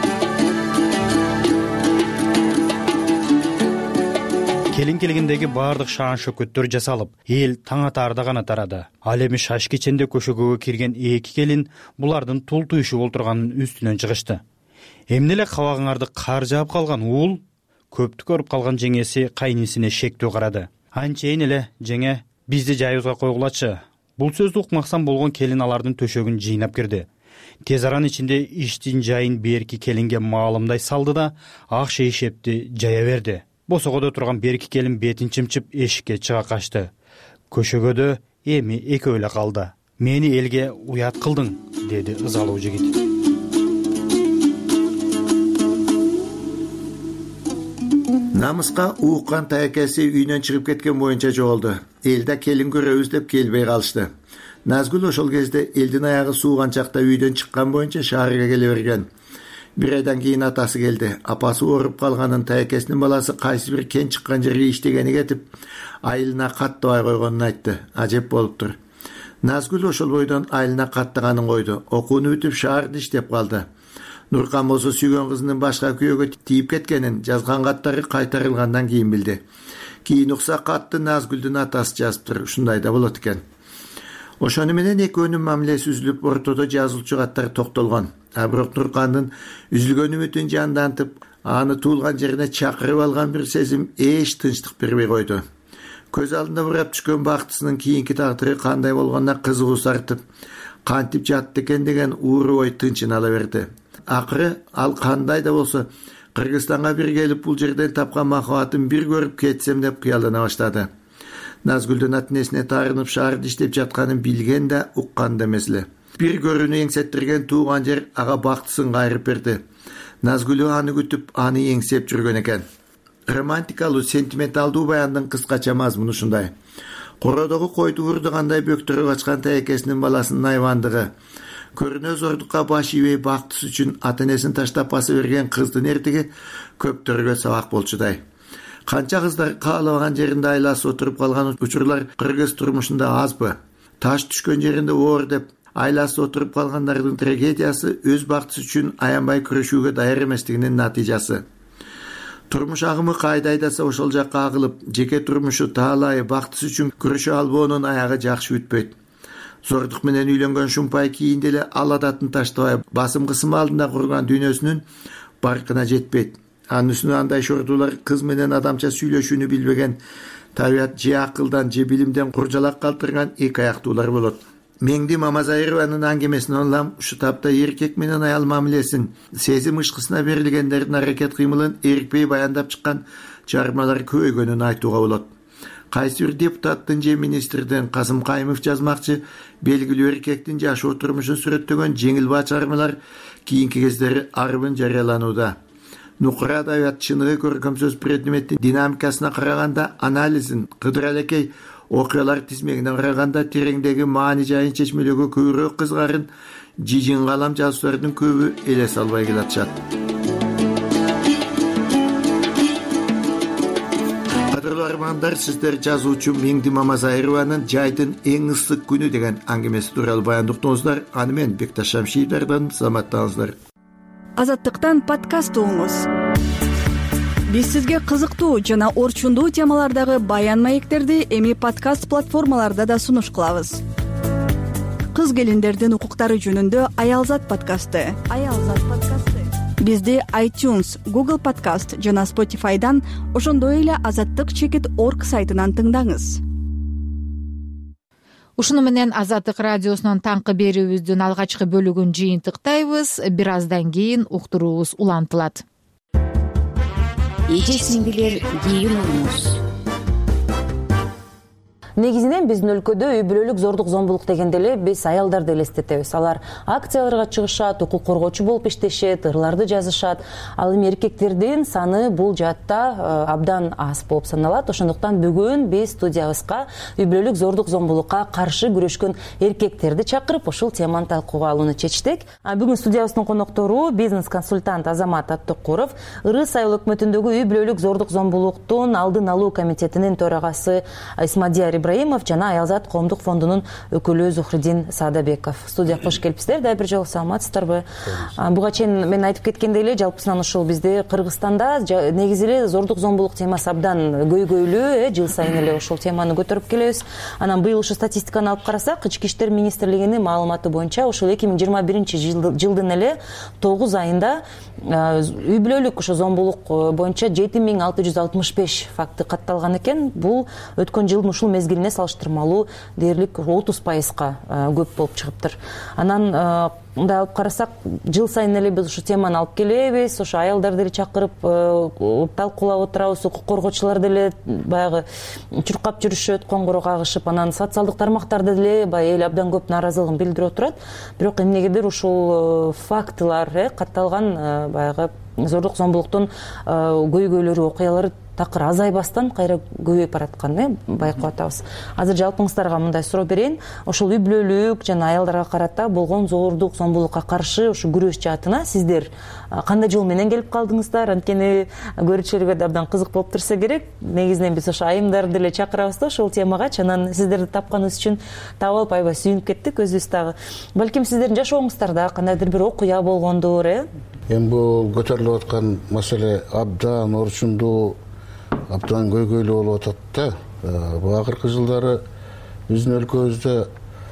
Келин келгендеги баардык шаан шөкөттөр жасалып, эл таң атаарда гана тарады. Ал эми шаш кеченде көшөгөгө кирген эки келин булардын тул туйшуп олтурганын үстүнөн чыгышты. Эмне эле кабагыңарды кар жаап калган уул? Көптү көрүп калган жеңеси кайнисине шектүү карады. Анчейин эле, жеңе, бизди жайыбызга койгулачы. Бул сөздү укмаксан болгон келин алардын төшөгүн жыйнап кирди. Тез аранын ичинде иштин жайын берки келинге маалымдай салды да, ак шейшепти жая берди. Босогодо турган берки келин бетин чымчып эшикке чыга качты. Көшөгөдө эми экөө эле калды. Мени элге уят кылдың, деди ызалуу жигит. Намыска ууккан таякеси үйүнөн чыгып кеткен боюнча жоголду. Элде келин көрөбүз деп келбей калышты. Назгүл ошол кезде элдин аягы сууган чакта үйдөн чыккан боюнча шаарга келе берген. Бир айдан кийин атасы келди. Апасы ооруп калганын, таякесинин баласы кайсы бир кен чыккан жерге иштегени кетип, айылына каттабай койгонун айтты. Ажеп болуптур. Назгүл ошол бойдон айылына каттаганын койду. Окууну бүтүп шаарда иштеп калды. Нуркан болсо сүйгөн кызынын башка күйөөгө тийип кеткенин жазган каттары кайтарылгандан кийин билди. Кийин укса катты Назгүлдүн атасы жазыптыр. Ушундай да болот экен. Ошону менен экөөнүн мамилеси үзүлүп, ортодо жазылчу каттар токтолгон. А бирок Нуркандын үзүлгөн үмүтүн жандантып, аны туулган жерине чакырып алган бир сезим эч тынчтык бербей койду. Көз алдында бурап түшкөн бактысынын кийинки тагдыры кандай болгонуна кызыгуу сартып, кантип жатты экен деген ууру ой тынчын ала берди. Акыры ал кандай да болсо Кыргызстанга бир келип бул жерден тапкан махабатын бир көрүп кетсем деп кыялдана баштады. Назгүлдүн ата-энесине таарынып шаарда иштеп жатканын билген да, уккан да эмес эле. Бир көрүүнү эңсеттирген тууган жер ага бактысын кайрып берди. Назгүлү аны күтүп, аны эңсеп жүргөн экен. Романтикалуу, сентименталдуу баяндын кыскача мазмуну ушундай. Кородогу койду урдугандай бөктөрү качкан тайекесинин баласынын айвандыгы, көрүнө зордукка баш ийбей бактысы үчүн ата-энесин таштап баса берген кыздын эртиги көптөргө сабак болчудай. Канча кыздар каалабаган жеринде айласып отуруп калган учурлар кыргыз турмушунда азбы? Таш түшкөн жеринде оор деп айласып отуруп калгандардын трагедиясы өз бактысы үчүн аянбай күрөшүүгө даяр эместигинин натыйжасы. Турмуш агымы кайда айдаса ошол жакка агылып, жеке турмушу таалайы бактысы үчүн күрөшө албоонун аягы жакшы бүтпөйт. Зордук менен үйлөнгөн шумпай кийинде эле ал адатын таштабай басым кысым алдында курган дүйнөсүнүн баркына жетпейт. Анын үстүнө андай шордуулар кыз менен адамча сүйлөшүүнү билбеген, табият же акылдан же билимден куржалак калтырган эки аяктуулар болот. Меңди Мамазайырованын аңгемесин улам ушу тапта эркек менен аял мамилесин, сезим ышкысына берилгендердин аракет кыймылын эркпей баяндап чыккан чыгармалар көбөйгөнүн айтууга болот. Кайсы бир депутаттын же министрдин Касым Кайымов жазмакчы белгилүү эркектин жашоо турмушун сүрөттөгөн жеңил баа чыгармалар кийинки кездери арбын жарыяланууда. Нукура адабият чыныгы көркөм сөз предметин динамикасына караганда анализин, Кыдыр алекей окуялар тизмегине караганда тереңдеги маани жайын чечмелөөгө көбүрөөк кызгарын жижин калам жазуучулардын көбү элес албай келатышат. Кадырлуу армандар, сиздер жазуучу Меңди Мамазайырованын «Жайдын эң ысык күнү» деген аңгемеси тууралуу баяндыктыңыздар. Аны мен Бекташ Шамшиевдерден саламаттаңыздар. Азаттыктан подкаст угуңуз. Биз сизге кызыктуу жана орчундуу темалардагы баян маектерди эми подкаст платформаларда да сунуш кылабыз. Кыз келиндердин укуктары жөнүндө Аялзат подкасты. Аялзат подкасты. Бизди iTunes, Google Podcast жана Spotify'дан, ошондой эле азаттык чекит точка орг сайтынан тыңдаңыз. Ушуну менен Азаттык радиосунун таңкы берүүбүздүн алгачкы бөлүгүн жыйынтыктайбыз. Бир аздан кийин уктуруубуз улантылат. Эже-сиңдилер, кийин уруңуз. Негизинен биздин өлкөдө үй бүлөлүк зордук зомбулук дегенде эле биз аялдарды элестетебиз. Алар акцияларга чыгышат, укук коргоочу болуп иштешет, ырларды жазышат. Ал эми эркектердин саны бул жаатта абдан аз болуп саналат. Ошондуктан бүгүн биз студиябызга үй бүлөлүк зордук зомбулукка каршы күрөшкөн эркектерди чакырып, ушул теманы талкууга алууну чечтик. Бүгүн студиябыздын коноктору бизнес-консультант Азамат Аттыкуров, Ырыс айыл өкмөтүндөгү үй бүлөлүк зордук зомбулуктун алдын алуу комитетинин төрагасы Исмадияр Ибраимов жана Аялзат коомдук фондунун өкүлү Зухридин Саадабеков. Студия кош келипсиздер. Да бир жолу саламатсыздарбы? Буга чейин мен айтып кеткендей эле, жалпысынан ушул бизде Кыргызстанда негизи эле зордук зомбулук темасы абдан көйгөйлүү, жыл сайын эле ушул теманы көтөрүп келебиз. Анан быйыл ушу статистиканы алып карасак, Ички иштер министрлигинин маалыматы боюнча ушул эки миң жыйырма биринчи жылдын эле тогуз айында үй бүлөлүк ушу зомбулук боюнча жети миң алты жүз алтымыш беш факты катталган экен. Бул өткөн жылдын ушул мезгилине салыштырмалуу дээрлик отуз пайызга көп болуп чыгыптыр. Анан мындай алып карасак, жыл сайын эле биз ушу теманы алып келебиз, ошо аялдарды эле чакырып талкуулап отурабыз, укук коргоочулар деле баягы чуркап жүрүшөт, коңгуроо кагышып, анан социалдык тармактарда деле баягы эл абдан көп нааразылыгын билдирип отурат. Бирок эмнегедир ушул фактылар катталган баягы зордук зомбулуктун көйгөйлөрү, окуялары такыр азайбастан кайра көбөйүп баратканын байкап атабыз. Азыр жалпыңыздарга мындай суроо берейин. Ошол үй бүлөлүк жана аялдарга карата болгон зордук зомбулукка каршы ушу күрөш жаатына сиздер кандай жол менен келип калдыңыздар? Анткени көрүүчүлөргө да абдан кызык болуп турса керек. Негизинен биз ошо айымдарды деле чакырабыз да ошол темага. Анан сиздерди тапканыбыз үчүн таап алып аябай сүйүнүп кеттик өзүбүз дагы. Балким сиздердин жашооңуздарда кандайдыр бир окуя болгондур, э? Эми бул көтөрүлүп аткан маселе абдан орчундуу, абдан көйгөйлүү болуп атат да. Бул акыркы жылдары биздин өлкөбүздө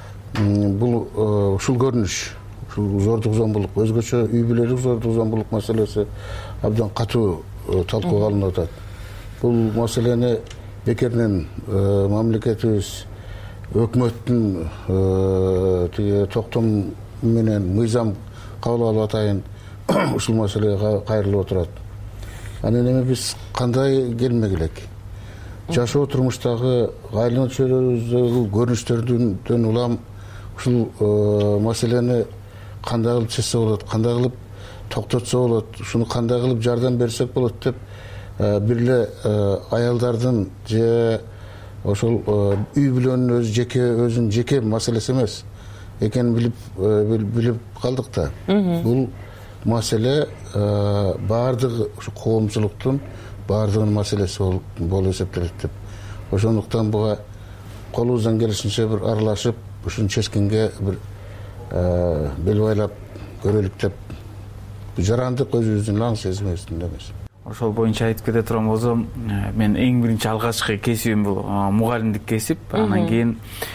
бул ушул көрүнүш, ушул зордук зомбулук, өзгөчө үй бүлөлүк зордук зомбулук маселеси абдан катуу талкууга алынып атат. Бул маселени бекеринен мамлекетибиз өкмөттүн тиги токтом менен мыйзам кабыл алып атайын ушул маселеге кайрылып отурат. Анан эми биз кандай келмек элек? Жашоо турмуштагы айлана чөйрөбүздөгү көрүнүштөрдөн улам ушул маселени кандай кылып чечсе болот, кандай кылып токтотсо болот, ушуну кандай кылып жардам берсек болот деп бир эле аялдардын же ошол үй бүлөнүн өзү жеке өзүнүн жеке маселеси эмес экенин билип билип калдык да. Бул маселе баардык ушу коомчулуктун баардыгынын маселеси болуп эсептелет деп. Ошондуктан буга колубуздан келишинче бир аралашып ушуну чечкенге бир бел байлап көрөлүк деп жарандык өзүбүздүн аң сезимибиздин эмес. Ошол боюнча айтып кете турган болсом, мен эң биринчи алгачкы кесибим бул мугалимдик кесип. Анан кийин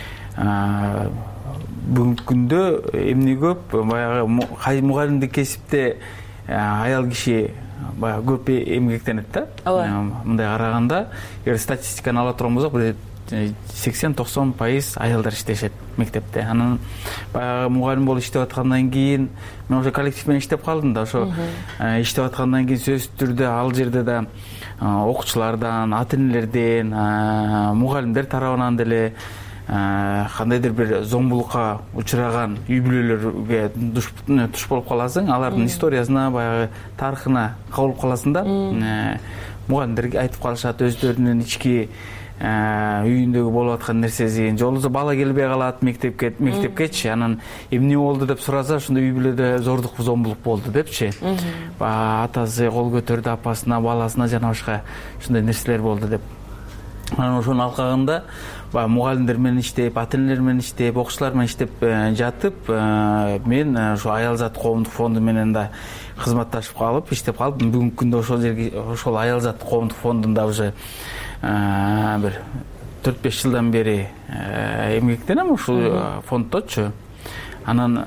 бүгүнкү күндө эмне көп, баягы мугалимдик кесипте аял киши баягы көп эмгектенет да. Мындай караганда, эгер статистиканы ала турган болсок, бир сексен токсон пайыз аялдар иштешет мектепте. Анан баягы мугалим болуп иштеп аткандан кийин мен уже коллектив менен иштеп калдым да. Ошо иштеп аткандан кийин сөзсүз түрдө ал жерде да окуучулардан, ата энелерден, мугалимдер тарабынан деле кандайдыр бир зомбулукка учураган үй бүлөлөргө туш болуп каласың. Алардын историясына, баягы тарыхына кабылып каласың да. Мугалимдер айтып калышат өздөрүнүн ички үйүндөгү болуп аткан нерсесин, же болбосо бала келбей калат мектепке мектепкечи, анан эмне болду деп сураса, ошондо үй бүлөдө зордук зомбулук болду депчи. Атасы кол көтөрдү апасына, баласына жана башка ушундай нерселер болду деп. Анан ошонун алкагында баягы мугалимдер менен иштеп, ата энелер менен иштеп, окуучулар менен иштеп жатып, мен ошо Аял зат коомдук фонду менен да кызматташып калып, иштеп калып, бүгүнкү күндө ошол жерге, ошол Аял зат коомдук фондунда уже бир төрт беш жылдан бери эмгектенем ушул фонддочу. Анан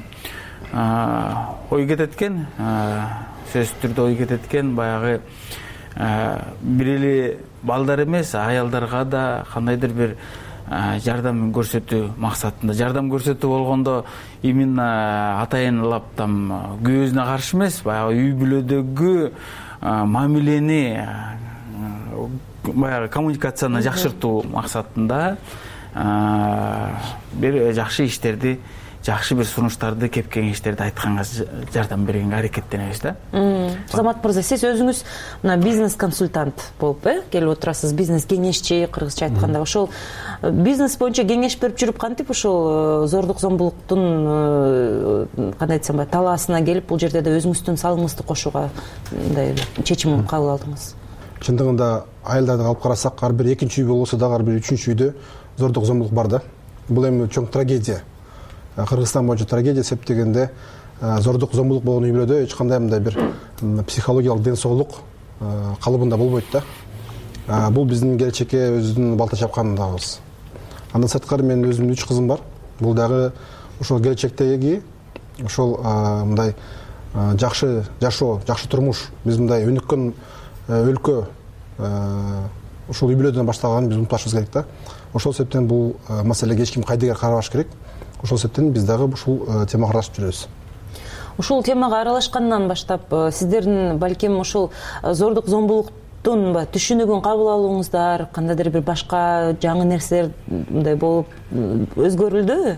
ой кетет экен, сөзсүз түрдө ой кетет экен, баягы бир эле балдар эмес, аялдарга да кандайдыр бир жардам көрсөтүү максатында. Жардам көрсөтүү болгондо именно атайынлап там көзүнө каршы эмес, баягы үй бүлөдөгү мамилени, баягы коммуникацияны жакшыртуу максатында бир жакшы иштерди, жакшы бир сунуштарды, кеп кеңештерди айтканга жардам бергенге аракеттенебиз да. Азамат мырза, сиз өзүңүз мына бизнес консультант болуп келип отурасыз, бизнес кеңешчи, кыргызча айтканда. Ошол бизнес боюнча кеңеш берип жүрүп, кантип ошол зордук зомбулуктун кандай десем, талаасына келип, бул жерде да өзүңүздүн салымыңызды кошууга мындай чечим кабыл алдыңыз? Чындыгында аялдарды алып карасак, ар бир экинчи үй болсо да, ар бир үчүнчү үйдө зордук зомбулук бар да. Бул эми чоң трагедия. Кыргызстан боюнча трагедия эсептегенде зордук зомбулук болгон үй бүлөдө эч кандай мындай бир психологиялык ден соолук калыбында болбойт да. Бул биздин келечекке өзүнүн балта чапкандыгыбыз. Андан сырткары менин өзүмдүн үч кызым бар. Бул дагы ошол келечектеги ошол мындай жакшы жашоо, жакшы турмуш, биз мындай өнүккөн өлкө ошол үй бүлөдөн башталганын биз унутпашыбыз керек да. Ошол себептен бул маселеге эч ким кайдыгер карабаш керек. Ошол себептен биз дагы ушул темага аралашып жүрөбүз. Ушул темага аралашкандан баштап сиздердин балким ушул зордук зомбулуктун түшүнүгүн кабыл алууңуздар, кандайдыр бир башка жаңы нерселер мындай болуп өзгөрүлдүбү?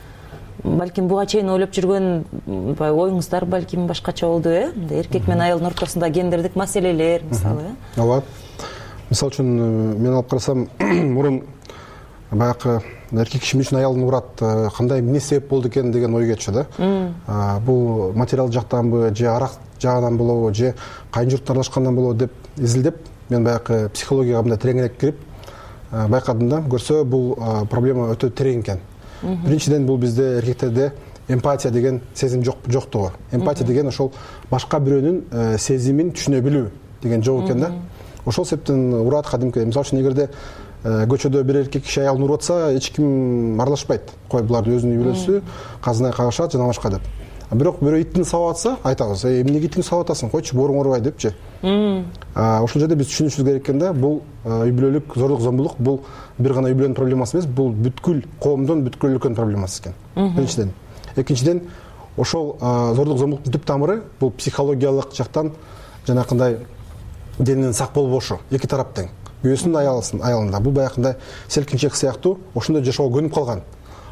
Балким буга чейин ойлоп жүргөн оюңуздар балким башкача болду, э? Эркек менен аялдын ортосунда гендердик маселелер, мисалы. Ооба. Мисалы үчүн мен алып карасам, мурун баягы эркек киши үчүн аялын урат, кандай эмне себеп болду экен деген ой кетчү да. Бул материал жактанбы, же арак жагынан болобу, же кайын журтта аралашкандан болобу деп изилдеп, мен баягы психологияга мындай тереңирээк кирип байкадым да. Көрсө бул проблема өтө терең экен. Биринчиден бул бизде эркектерде эмпатия деген сезим жоктугу. Эмпатия деген ошол башка бирөөнүн сезимин түшүнө билүү деген жок экен да. Ошол себептен урат кадимки. Мисалы үчүн эгерде көчөдө бир эркек киши аялын уруп атса, эч ким аралашпайт. Кой булардын өзүнүн үй бүлөсү, казынай кагышат жана башка деп. Бирок бирөө итин сабап атса, айтабыз, эмнеге итиңди сабап атасың, койчу, бооруң оорубай депчи. Ошол жерде биз түшүнүшүбүз керек экен да, бул үй бүлөлүк зордук зомбулук бул бир гана үй бүлөнүн проблемасы эмес, бул бүткүл коомдун, бүткүл өлкөнүн проблемасы экен. Биринчиден. Экинчиден, ошол зордук зомбулуктун түп тамыры бул психологиялык жактан жанакындай денинин сак болбошу, эки тараптын. Күйөөсүнүн аялында. Бул баягындай селкинчек сыяктуу ошондой жашоого көнүп калган.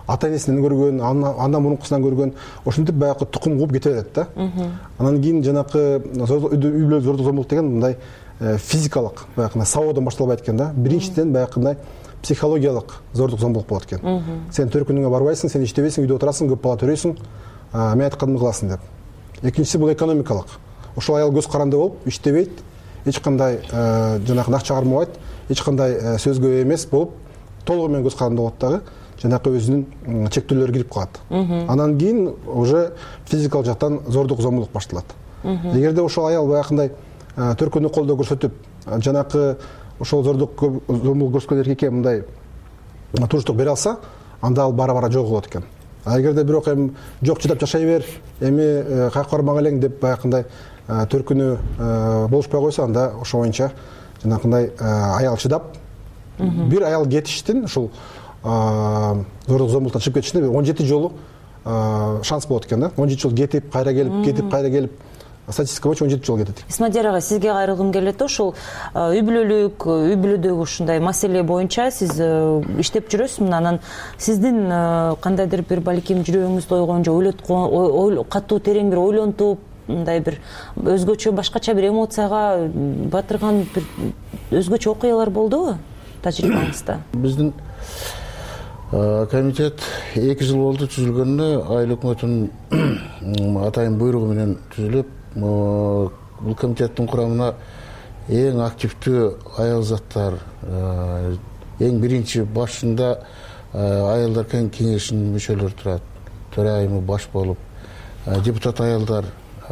ата энесинен көргөн, андан мурункусунан көргөн, ошентип баягы тукум кууп кете берет да. Анан кийин жанакы үй бүлөлүк зордук зомбулук деген мындай физикалык, баягы сабоодон башталбайт экен да. Биринчиден баягындай психологиялык зордук зомбулук болот экен. Сен төркүнүңө барбайсың, сен иштебейсиң, үйдө отурасың, көп бала төрөйсүң, мен айтканымды кыласың деп. Экинчиси бул экономикалык. Ошол аял көз каранды болуп, иштебейт, эч кандай жанагы акча кармабайт, эч кандай сөзгө эмес болуп, толугу менен көз каранды болот дагы, жанакы өзүнүн чектөөлөрү кирип калат. Анан кийин уже физикалык жактан зордук зомбулук башталат. Эгерде ошол аял баягындай төркүнү колдоо көрсөтүп, жанакы ошол зордук зомбулук көрсөткөн эркекке мындай туруштук бере алса, анда ал бара-бара жок болот экен. А эгерде бирок эми жок чыдап жашай бер, эми кайка бармак элең деп баягындай төркүнү болушпай койсо, анда ошо боюнча жанакындай аял чыдап, бир аял кетиштин ушул зордук зомбулуктан чыгып кетишине он жети жолу шанс болот экен да. он жети жолу кетип, кайра келип, кетип, кайра келип. Статистика боюнча он жети жолу кетет. Исмадияр ага, сизге кайрылгым келет. Ошол үй бүлөлүк, үй бүлөдөгү ушундай маселе боюнча сиз иштеп жүрөсүз. Анан сиздин кандайдыр бир балким жүрөгүңүздү ойгон же ойлоткон, катуу терең бир ойлонтуп, мындай бир өзгөчө башкача бир эмоцияга батырган бир өзгөчө окуялар болдубу тажрыйбаңызда? Биздин комитет эки жыл болду түзүлгөнүнө, айыл өкмөтүнүн атайын буйругу менен түзүлүп, бул комитеттин курамына эң активдүү аял заттар, эң биринчи башында аялдар кеңешинин мүчөлөрү турат, төрайымы баш болуп, депутат аялдар,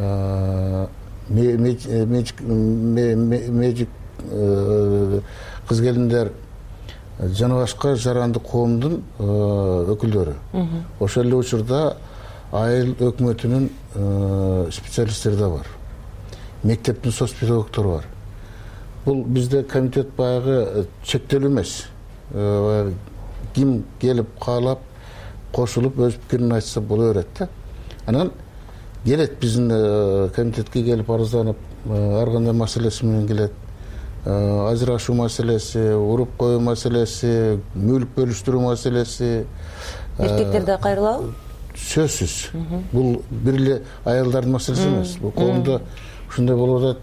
медик кыз келиндер, жана башка жарандык коомдун өкүлдөрү. Ошол эле учурда айыл өкмөтүнүн специалисттери да бар. Мектептин соц педагогдору бар. Бул бизде комитет баягы чектелүү эмес. Ким келип каалап, кошулуп өз пикирин айтса боло берет да. Анан келет биздин комитетке келип арызданып, ар кандай маселеси менен келет. Ажырашуу маселеси, уруп коюу маселеси, мүлк бөлүштүрүү маселеси. Эркектер да кайрылабы? Сөзсүз. Бул бир эле аялдардын маселеси эмес. Бул коомдо ушундай болуп атат.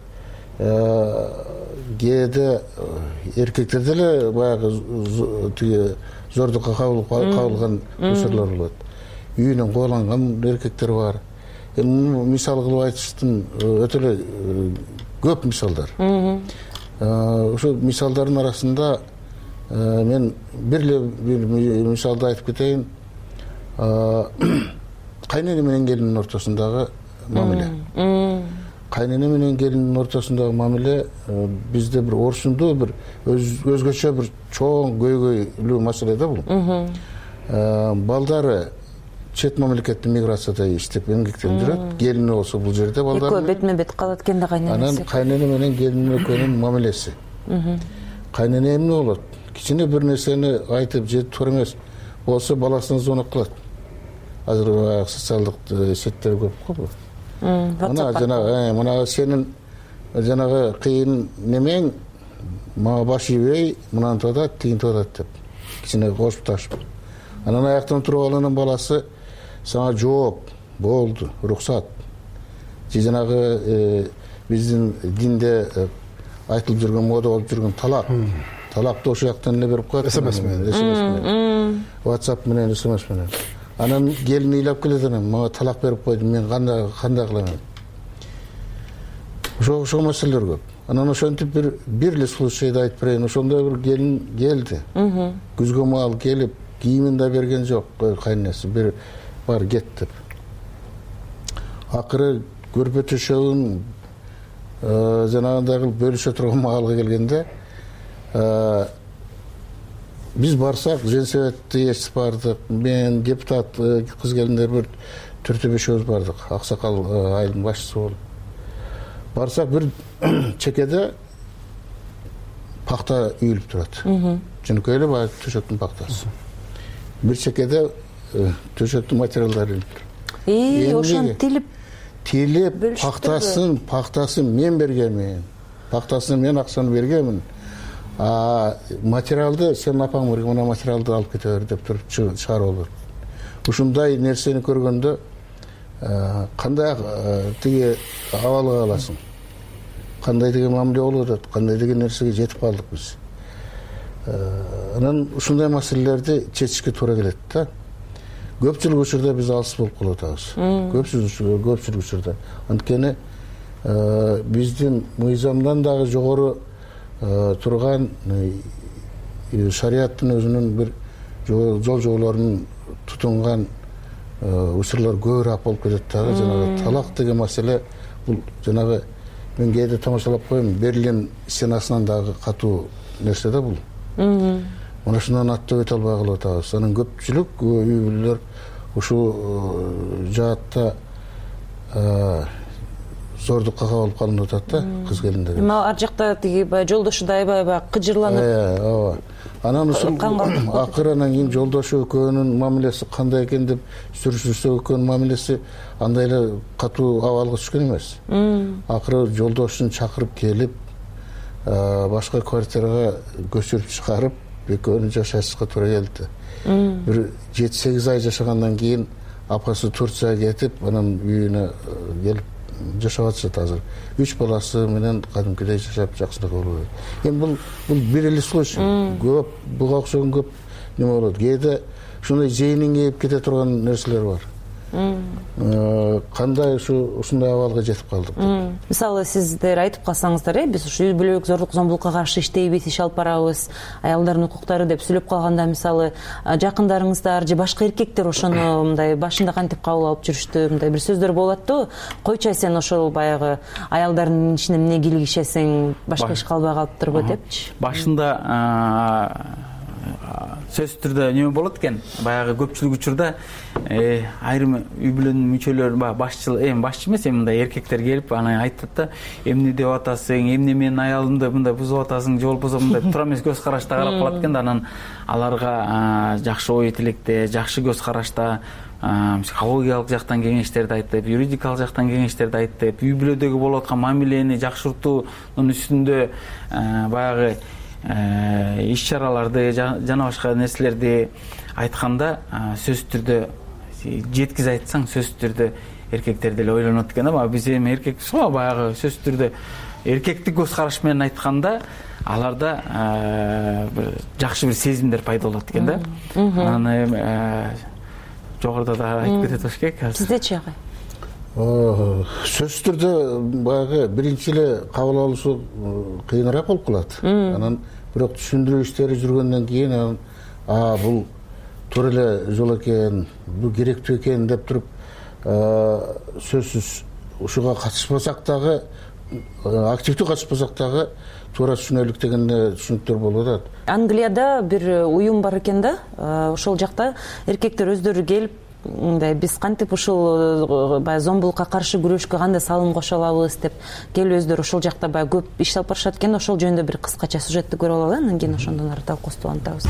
Кээде эркектер деле баягы тиги зордукка кабылган учурлар болот. Үйүнөн кубаланган эркектер бар. Эми мисал кылып айтыштын өтө эле көп мисалдар. Ошол мисалдардын арасында мен бир эле бир мисалды айтып кетейин. Кайнене менен келиндин ортосундагы мамиле. Кайнене менен келиндин ортосундагы мамиле бизде бир орчундуу бир өзгөчө бир чоң көйгөйлүү маселе да бул. Балдары чет мамлекеттин миграцияда иштеп эмгектенип жүрөт. Келини болсо бул жерде балдар. Экөө бетме бет калат экен да кайненеси. Анан кайнене менен келиндин экөөнүн мамилеси. Кайнене эмне болот? Кичине бир нерсени айтып жетип тур эмес болсо баласына звонок кылат. Азыр социалдык сеттер көп го. Мына жанагы, мына сенин жанагы кыйын немең мага баш ийбей, мынантип атат, тигинтип атат деп. Кичине кошуп ташып. Анан аяктан туруп алганын баласы сага жооп, болду, уруксат. Же жанагы биздин динде айтылып жүргөн, мода болуп жүргөн талак. Талакты ошол жактан эле берип коет. СМС менен. СМС менен. WhatsApp менен, СМС менен. Анан келин ыйлап келет, анан мага талак берип койду, мен кандай кандай кылам? Ошо ошо маселелер көп. Анан ошентип бир бир эле случайда айтып берейин. Ошондой бир келин келди. Күзгө маал келип, кийимин да берген жок, кайненеси бир бар кет деп. Акыры көрпө төшөгүн жанагындай кылып бөлүшө турган маалга келгенде биз барсак, женсоветти эч бардык, мен депутат кыз келиндер бир төртө бешөөбүз бардык, аксакал айылдын башчысы болуп. Барсак бир чекеде пакта үйүлүп турат. Жөнөкөй эле баягы төшөктүн пактасы. Бир чекеде төшөктүн материалдары илип тур. Э, ошон тилип тилип пактасын, пактасын мен бергенмин. Пактасын мен акчаны бергенмин. А материалды сен апаң берген, мына материалды алып кете бер деп туруп чыгарып алып. ушундай нерсени көргөндө кандай тиги абалга каласың, кандай деген мамиле болуп атат, кандай деген нерсеге жетип калдык биз. Анан ушундай маселелерди чечишке туура келет да. Көпчүлүк учурда биз алыс болуп калып атабыз. Көпчүлүк көпчүлүк учурда. Анткени биздин мыйзамдан дагы жогору турган шарияттын өзүнүн бир жол жоболорун тутунган учурлар көбүрөөк болуп кетет дагы. Жанагы талак деген маселе бул жанагы мен кээде тамашалап коем, Берлин стенасынан дагы катуу нерсе да бул. Мына ушундан аттап өтө албай калып атабыз. Анан көпчүлүк үй бүлөлөр ушул жаатта зордукка кабылып калынып атат да, кыз келиндер. Эми ар жакта тиги баягы жолдошудай аябай кыжырланып. Ооба. Анан ушул акыры анан кийин жолдошу экөөнүн мамилеси кандай экен деп сүрүшүрсө, экөөнүн мамилеси андай эле катуу абалга түшкөн эмес. Акыры жолдошун чакырып келип, башка квартирага көчүрүп чыгарып, экөөнү жашашка туура келди. Бир жети сегиз ай жашагандан кийин апасы Турцияга кетип, анан үйүнө келип жашап атышат азыр. Үч баласы менен кадимкидей жашап жакшылык болуп атат. Эми бул бул бир эле случай. Көп буга окшогон көп неме болот. Кээде ушундай зейинин кээп кете турган нерселер бар. Кандай ушу ушундай абалга жетип калдык деп. Мисалы сиздер айтып калсаңыздар, биз ушу үй бүлөлүк зордук зомбулукка каршы иштейбиз, иш алып барабыз, аялдардын укуктары деп сүйлөп калганда, мисалы жакындарыңыздар же башка эркектер ошону мындай башында кантип кабыл алып жүрүштү, мындай бир сөздөр болот да. Койчу сен ошол баягы аялдардын ишине эмне кийлигишесиң, башка иш калбай калыптырбы депчи. Башында сөзсүз түрдө неме болот экен, баягы көпчүлүк учурда айрым үй бүлөнүн мүчөлөрү, баягы башчы, эми башчы эмес, эми мындай эркектер келип анан айтат да, эмне деп атасың, эмне менин аялымды мындай бузуп атасың, же болбосо мындай туура эмес көз карашта карап калат экен да. Анан аларга жакшы ой тилекте, жакшы көз карашта психологиялык жактан кеңештерди айтып, юридикалык жактан кеңештерди айтып, үй бүлөдөгү болуп аткан мамилени жакшыртуунун үстүндө баягы иш чараларды жана башка нерселерди айтканда, сөзсүз түрдө жеткиз айтсаң, сөзсүз түрдө эркектер деле ойлонот экен да. Биз эми эркекпиз го, баягы сөзсүз түрдө эркектик көз караш менен айтканда аларда жакшы бир сезимдер пайда болот экен да. Анан эми жогоруда да айтып кетет болуш керек. Сиздечи агай? Сөзсүз түрдө баягы биринчи эле кабыл алуусу кыйыныраак болуп калат. Анан бирок түшүндүрүү иштери жүргөндөн кийин анан а бул туура эле жол экен, бул керектүү экен деп туруп сөзсүз ушуга катышпасак дагы, активдүү катышпасак дагы туура түшүнөлүк деген түшүнүктөр болуп атат. Англияда бир уюм бар экен да, ошол жакта эркектер өздөрү келип, мындай биз кантип ушул баягы зомбулукка каршы күрөшкө кандай салым кошо алабыз деп келип өздөрү ошол жакта баягы көп иш алып барышат экен. Ошол жөнүндө бир кыскача сюжетти көрүп алалы, андан кийин ошондон ары талкуубузду улантабыз.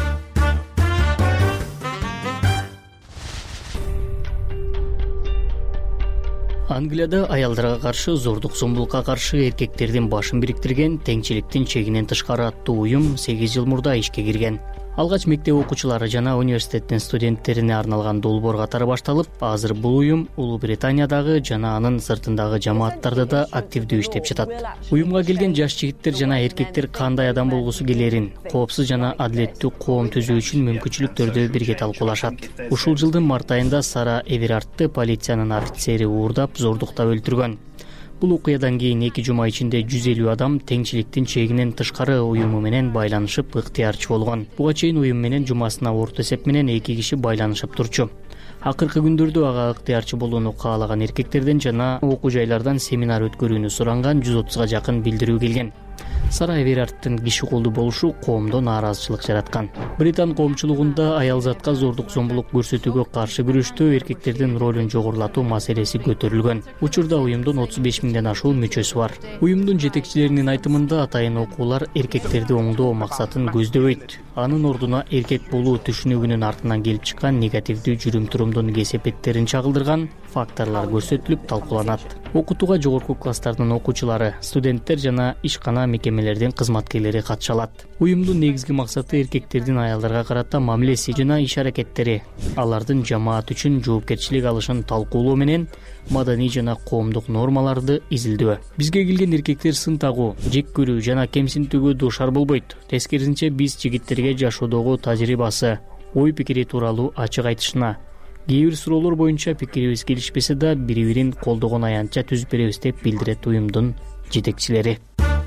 Англияда аялдарга каршы зордук зомбулукка каршы эркектердин башын бириктирген теңчиликтин чегинен тышкары аттуу уюм сегиз жыл мурда ишке кирген. Алгач мектеп окуучулары жана университеттин студенттерине арналган долбоор катары башталып, азыр бул уюм Улуу Британиядагы жана анын сыртындагы жамааттарда да активдүү иштеп жатат. Уюмга келген жаш жигиттер жана эркектер кандай адам болгусу келерин, коопсуз жана адилеттүү коом түзүү үчүн мүмкүнчүлүктөрдү бирге талкуулашат. Ушул жылдын март айында Сара Эверардты полициянын офицери уурдап, зордуктап өлтүргөн. Бул окуядан кийин эки жума ичинде жүз элүү адам теңчиликтин чегинен тышкары уюму менен байланышып ыктыярчы болгон. Буга чейин уюм менен жумасына орто эсеп менен эки киши байланышып турчу. Акыркы күндөрдө ага ыктыярчы болууну каалаган эркектерден жана окуу жайлардан семинар өткөрүүнү суранган жүз отузга жакын билдирүү келген. Сара Эверардтын киши колдуу болушу коомдо нааразычылык жараткан. Британ коомчулугунда аял затка зордук зомбулук көрсөтүүгө каршы күрөштө эркектердин ролун жогорулатуу маселеси көтөрүлгөн. Учурда уюмдун отуз беш миңден ашуун мүчөсү бар. Уюмдун жетекчилеринин айтымында атайын окуулар эркектерди оңдоо максатын көздөбөйт. Анын ордуна эркек болуу түшүнүгүнүн артынан келип чыккан негативдүү жүрүм-турумдун кесепеттерин чагылдырган факторлор көрсөтүлүп талкууланат. Окутууга жогорку класстардын окуучулары, студенттер жана ишкана мекемелери мекемелердин кызматкерлери катыша алат. Уюмдун негизги максаты эркектердин аялдарга карата мамилеси жана иш аракеттери, алардын жамаат үчүн жоопкерчилик алышын талкуулоо менен маданий жана коомдук нормаларды изилдөө. Бизге келген эркектер сын тагуу, жек көрүү жана кемсинтүүгө дуушар болбойт. Тескерисинче биз жигиттерге жашоодогу тажрыйбасы, ой пикири тууралуу ачык айтышына, кээ бир суроолор боюнча пикирибиз келишпесе да бири бирин колдогон аянтча түзүп беребиз деп билдирет уюмдун жетекчилери.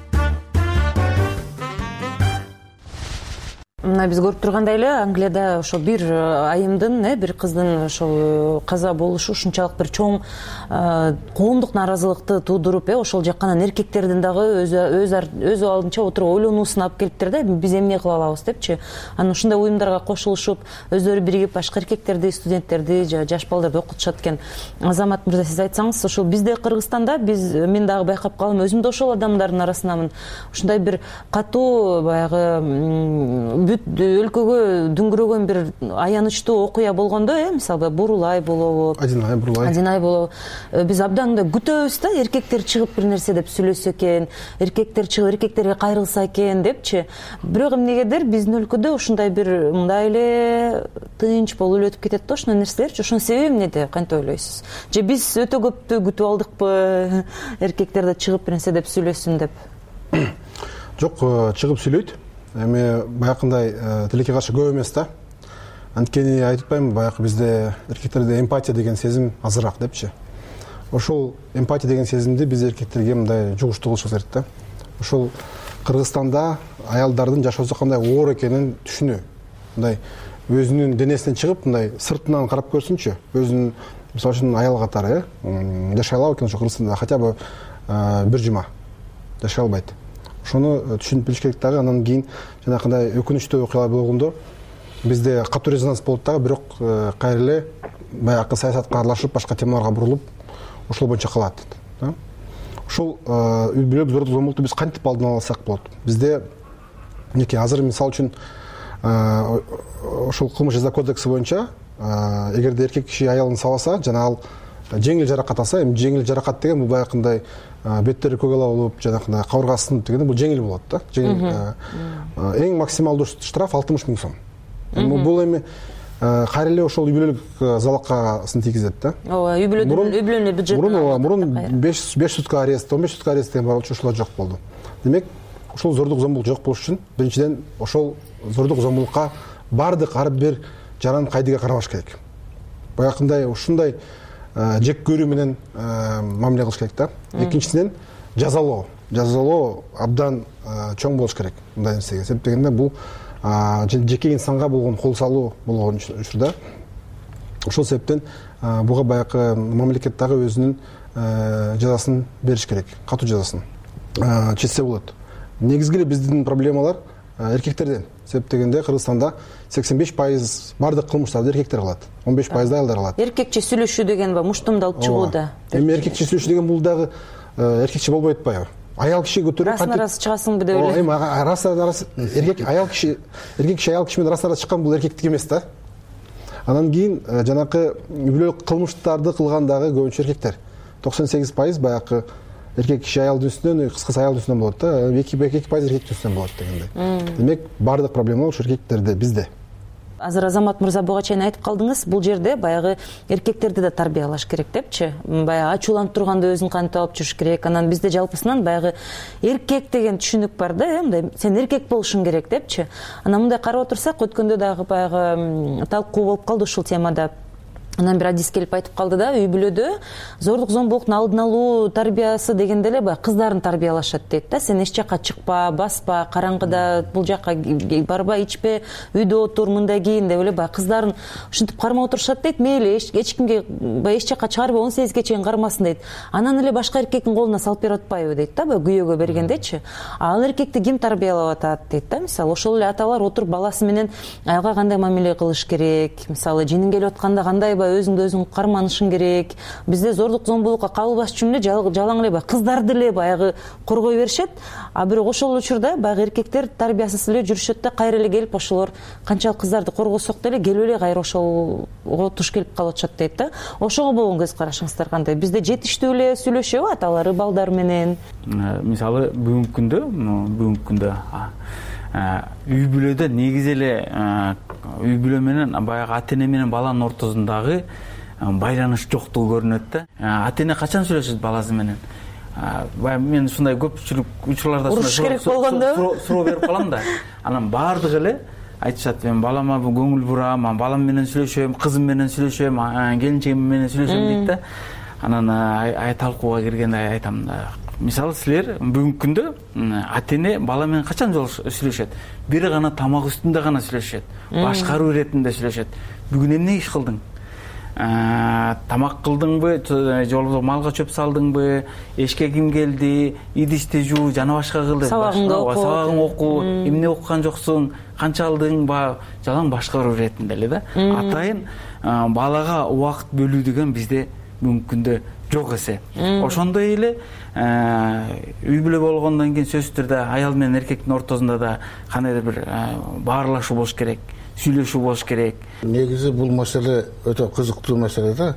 Мына биз көрүп тургандай эле Англияда ошо бир айымдын, э, бир кыздын ошол каза болушу ушунчалык бир чоң коомдук нааразылыкты туудуруп, э, ошол жакканан эркектердин дагы өз өз өз алдынча отуруп ойлонуусун алып келиптир да, биз эмне кыла алабыз депчи. Анан ушундай уюмдарга кошулушуп, өздөрү биригип башка эркектерди, студенттерди, жаш балдарды окутушат экен. Азамат мырза, сиз айтсаңыз, ошол бизде Кыргызстанда биз мен дагы байкап калдым, өзүм да ошол адамдардын арасындамын. Ушундай бир катуу баягы бүт өлкөгө дүңгүрөгөн бир аянычтуу окуя болгондо, э, мисалы бурул ай болобу, один ай бурул ай один ай болобу, биз абдан да күтөбүз да, эркектер чыгып бир нерсе деп сүйлөшсө экен, эркектер чыгып эркектерге кайрылса экен депчи. Бирок эмнегедир биздин өлкөдө ушундай бир мындай эле тынч болуп эле өтүп кетет да ошондой нерселерчи. Ошонун себеби эмнеде, кантип ойлойсуз? Же биз өтө көптү күтүп алдыкпы, эркектер да чыгып бир нерсе деп сүйлөсүн деп? Жок, чыгып сүйлөйт. Эми баягындай тилекке каршы көп эмес да. Анткени айтып атпаймынбы, баягы бизде эркектерде эмпатия деген сезим азыраак депчи. Ошол эмпатия деген сезимди биз эркектерге мындай жугуштуу кылышыбыз керек да. Ошол Кыргызстанда аялдардын жашоосу кандай оор экенин түшүнүү. Мындай өзүнүн денесинен чыгып, мындай сыртынан карап көрсүнчү. Өзүнүн мисалы үчүн аял катары, э, жашай алабы экен ошо Кыргызстанда, хотя бы бир жума жашай албайт. Ошону түшүнүп билиш керек дагы. Андан кийин жанакындай өкүнүчтүү окуялар болгондо бизде катуу резонанс болот дагы, бирок кайра эле баягы саясатка аралашып, башка темаларга бурулуп, ошол боюнча калат. Ошол үй бүлөлүк зордук зомбулукту биз кантип алдын ала алсак болот? Бизде мынакей азыр мисалы үчүн ошол кылмыш жаза кодекси боюнча эгерде эркек киши аялын сабаса, жана ал жеңил жаракат алса, эми жеңил жаракат деген бул баягындай беттери көгала болуп, жанакындай кабыргасы сынып дегенде бул жеңил болот да. Жеңил. Эң максималдуу штраф алтымыш миң сом. Бул эми кайра эле ошол үй бүлөлүк залаккасын тийгизет да. Ооба, үй бүлөлүк үй бүлөнүн бюджетин. Мурун мурун беш сутка арест, он беш сутка арест деген болчу, ошолор жок болду. Демек, ошол зордук зомбулук жок болуш үчүн биринчиден ошол зордук зомбулукка бардык ар бир жаран кайдыга карабаш керек. Баягындай ушундай жек көрүү менен мамиле кылыш керек да. Экинчиден жазалоо. Жазалоо абдан чоң болуш керек мындай нерсеге. Себеп дегенде бул жеке инсанга болгон кол салуу болгон учурда. Ошол себептен буга баягы мамлекет дагы өзүнүн жазасын бериш керек, катуу жазасын чечсе болот. Негизги эле биздин проблемалар эркектерден. Себеп дегенде Кыргызстанда сексен беш пайыз бардык кылмыштарды эркектер кылат, он беш пайызды аялдар кылат. Эркекче сүйлөшүү деген ба, муштумду алып чыгууда. Эми эркекче сүйлөшүү деген бул дагы эркекче болбой атпайбы? Аял киши көтөрүп расына рас чыгасыңбы деп эле. Эми расына рас эркек аял киши, эркек киши аял киши менен расына рас чыккан бул эркектик эмес да. Анан кийин жанакы үй бүлөлүк кылмыштарды кылган дагы көбүнчө эркектер. токсон сегиз пайыз баягы эркек киши аялдын үстүнөн, кыскасы аялдын үстүнөн болот да. эки пайыз эркектин үстүнөн болот дегендей. Демек, бардык проблема ошо эркектерде, бизде. Азыр Азамат мырза буга чейин айтып калдыңыз, бул жерде баягы эркектерди да тарбиялаш керек депчи. Баягы ачууланып турганда өзүн кантип алып жүрүш керек. Анан бизде жалпысынан баягы эркек деген түшүнүк бар да, э, мындай сен эркек болушуң керек депчи. Анан мындай карап отурсак, өткөндө дагы баягы талкуу болуп калды ушул темада. Анан бир адис келип айтып калды да, үй бүлөдө зордук зомбулуктун алдын алуу тарбиясы дегенде эле баягы кыздарын тарбиялашат дейт да. Сен эч жакка чыкпа, баспа, караңгыда бул жакка барба, ичпе, үйдө отур, мындай кийин деп эле баягы кыздарын ушинтип кармап отурушат дейт. Мейли эч кимге баягы эч жакка чыгарбы, он сегизге чейин кармасын дейт. Анан эле башка эркектин колуна салып берип атпайбы дейт да, баягы күйөөгө бергендечи. Ал эркекти ким тарбиялап атат дейт да. Мисалы ошол эле аталар отуруп баласы менен аялга кандай мамиле кылыш керек, мисалы жинин келип атканда кандай өзүңдү өзүң карманышың керек. Бизде зордук зомбулукка кабылбаш үчүн эле жалаң эле баягы кыздарды эле баягы коргой беришет. А бирок ошол учурда баягы эркектер тарбиясыз эле жүрүшөт да, кайра эле келип ошолор канчалык кыздарды коргосок деле келип эле кайра ошого туш келип калып атышат дейт да. Ошого болгон көз карашыңыздар кандай? Бизде жетиштүү эле сүйлөшөбү аталары балдар менен? Мисалы бүгүнкү күндө, бүгүнкү күндө үй бүлөдө негизи эле үй бүлө менен баягы ата эне менен баланын ортосундагы байланыш жоктугу көрүнөт да. Ата эне качан сүйлөшөт баласы менен? Баягы мен ушундай көпчүлүк учурларда уруш керек болгондо суроо берип калам да. Анан баардыгы эле айтышат, мен балама көңүл бурам, балам менен сүйлөшөм, кызым менен сүйлөшөм, келинчегим менен сүйлөшөм дейт да. Анан ай талкууга киргенде айтам да, мисалы силер бүгүнкү күндө ата эне бала менен качан сүйлөшөт? Бири гана тамак үстүндө гана сүйлөшөт, башкаруу иретинде сүйлөшөт. Бүгүн эмне иш кылдың? Тамак кылдыңбы, же болбосо малга чөп салдыңбы, эшикке ким келди, идишти жуу, жана башка кылды. Сабагың оку, эмне окуган жоксуң, канча алдың, жалаң башкаруу иретинде эле да. Атайын балага убакыт бөлүү деген бизде бүгүнкү күндө жок эсе. Ошондой эле үй бүлө болгондон кийин сөзсүз түрдө аял менен эркектин ортосунда да кандайдыр бир баарлашуу болуш керек, сүйлөшүү болуш керек. Негизи бул маселе өтө кызыктуу маселе да.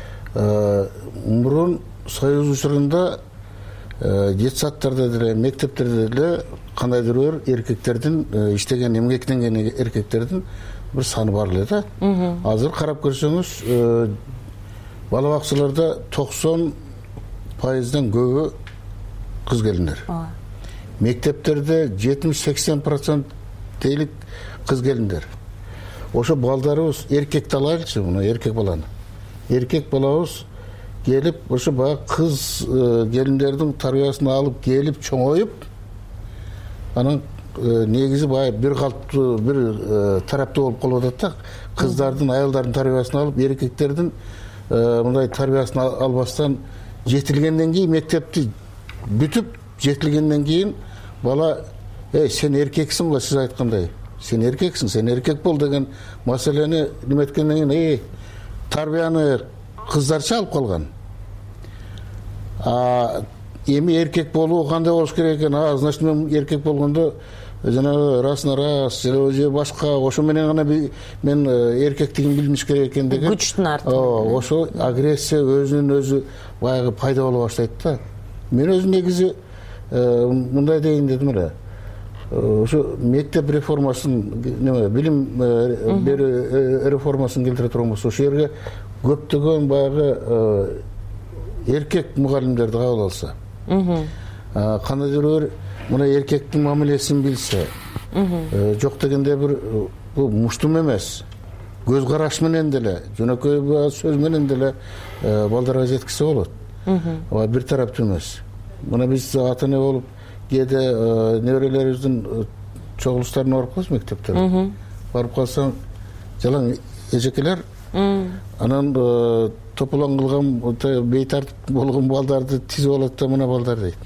Мурун союз учурунда детсадтарда деле, мектептерде деле кандайдыр бир эркектердин иштеген, эмгектенген эркектердин бир саны бар эле да. Азыр карап көрсөңүз, бала бакчаларда токсон пайыздан көбү кыз келиндер. Мектептерде жетимиш сексен процент тейлик кыз келиндер. Ошо балдарыбыз, эркекти алайлычы, мына эркек баланы. Эркек балабыз келип, ошо баягы кыз келиндердин тарбиясын алып келип чоңоюп, анан негизи баягы бир калыптуу, бир тараптуу болуп калып атат да. Кыздардын, аялдардын тарбиясын алып, эркектердин мындай тарбиясын албастан жетилгенден кийин, мектепти бүтүп жетилгенден кийин бала, эй, сен эркексиң го, сиз айткандай. Сен эркексиң, сен эркек бол деген маселени неметкенден кийин, эй, тарбияны кыздарчы алып калган. А эми эркек болуу кандай болуш керек экен? А, значит, мен эркек болгондо жанагы расына раз, же башка, ошо менен гана мен эркектигин билмеш керек экен деген. Күчтүн артынан. Ошо агрессия өзүнүн өзү баягы пайда боло баштайт да. Мен өзүм негизи мындай дейин дедим эле. Ошо мектеп реформасын, билим берүү реформасын келтире турган болсо, ошол жерге көптөгөн баягы эркек мугалимдерди кабыл алса, кандайдыр бир мына эркектин мамилесин билсе, жок дегенде бир бул муштум эмес, көз караш менен деле, жөнөкөй сөз менен деле балдарга жеткизсе болот. Бир тараптуу эмес. Мына биз ата эне болуп кээде неберелерибиздин чогулуштарына барып калабыз мектептерге. Барып калсаң, жалаң эжекелер, анан тополоң кылган, бей тартип болгон балдарды тизип алат да, мына балдар дейт.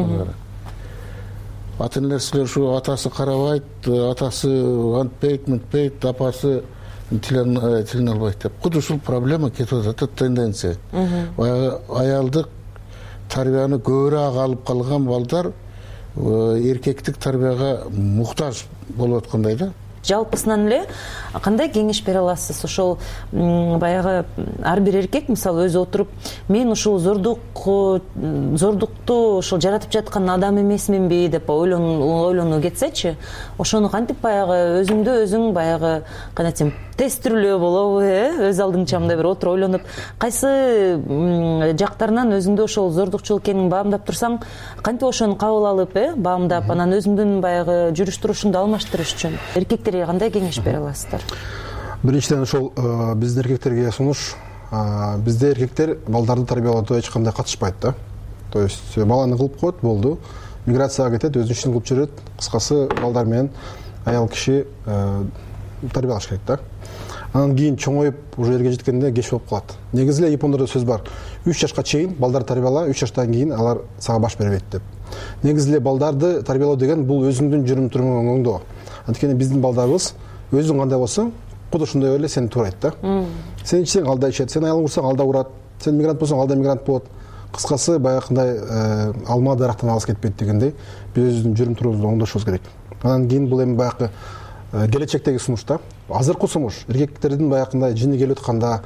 Ата энелер силер ушу атасы карабайт, атасы антпейт, мынтпейт, апасы тилин албайт деп. Куду ушул проблема кетип атат, тенденция. Баягы аялдык тарбияны көбүрөөк алып калган балдар эркектик тарбияга муктаж болуп аткандай да. Жалпысынан эле кандай кеңеш бере аласыз? Ошол баягы ар бир эркек мисалы өзү отуруп, мен ушул зордук зордукту ошол жаратып жаткан адам эмесминби деп ойлонуу кетсечи, ошону кантип баягы өзүңдү өзүң баягы кандай десем, тестирлөө болобу, э? Өз алдыңча мындай бир отуруп ойлонуп, кайсы жактарынан өзүңдү ошол зордукчулук экенин баамдап турсаң, кантип ошону кабыл алып, э, баамдап, анан өзүңдүн баягы жүрүш турушуңду алмаштырыш үчүн эркектерге кандай кеңеш бере аласыздар? Биринчиден ошол биздин эркектерге сунуш, бизде эркектер балдарды тарбиялоодо эч кандай катышпайт да. То есть баланы кылып коет, болду. Миграцияга кетет, өзүнүн ишин кылып жүрөт. Кыскасы, балдар менен аял киши тарбиялаш керек да. Анан кийин чоңоюп, уже эрге жеткенде кеч болуп калат. Негизи эле япондордо сөз бар. үч жашка чейин балдарды тарбияла, үч жаштан кийин алар сага баш бербейт деп. Негизи эле балдарды тарбиялоо деген бул өзүңдүн жүрүм турумуңду. Анткени биздин балдарыбыз өзүң кандай болсоң, подход ошондой эле сени туурайт да. Сен ичсең ал да ичет, сен аялың урсаң ал да урат, сен мигрант болсоң ал да мигрант болот. Кыскасы баягындай алма дарактан алыс кетпейт дегендей биз өзүбүздүн жүрүм турубузду оңдошубуз керек. Анан кийин бул эми баягы келечектеги сунуш да. Азыркы сунуш эркектердин баягындай жини келип атканда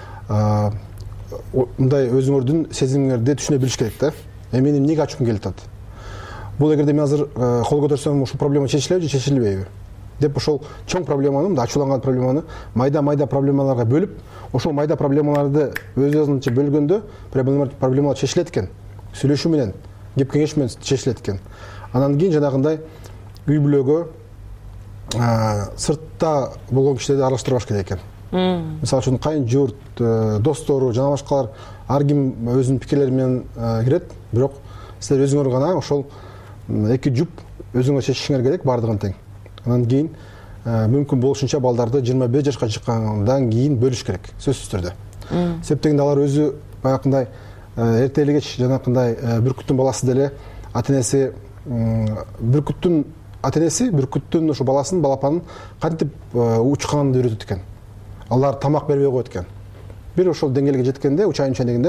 мындай өзүңөрдүн сезимиңерди түшүнө билиш керек да. Эми менин эмнеге ачуум келип атат? Бул эгерде мен азыр кол көтөрсөм ушул проблема чечилеби же чечилбейби деп ошол чоң проблеманы, мындай ачууланган проблеманы майда-майда проблемаларга бөлүп, ошол майда проблемаларды өз-өзүнчө бөлгөндө проблемалар чечилет экен. Сүйлөшүү менен, кеп кеңеш менен чечилет экен. Анан кийин жанагындай үй бүлөгө сыртта болгон кишилерди аралаштырбаш керек экен. Мисалы үчүн кайын журт, достору жана башкалар ар ким өзүнүн пикирлери менен кирет, бирок силер өзүңөр гана ошол эки жуп өзүңөр чечишиңер керек баардыгын тең. Анан кийин мүмкүн болушунча балдарды жыйырма беш жашка чыккандан кийин бөлүш керек, сөзсүз түрдө. Себеп дегенде алар өзү баягындай эрте эле кеч жанакындай бүркүттүн баласы деле ата-энеси бүркүттүн ата-энеси бүркүттүн ошо баласын, балапанын кантип учканды үйрөтөт экен. Алар тамак бербей коет экен. Бир ошол деңгээлге жеткенде, учайын учайын дегенде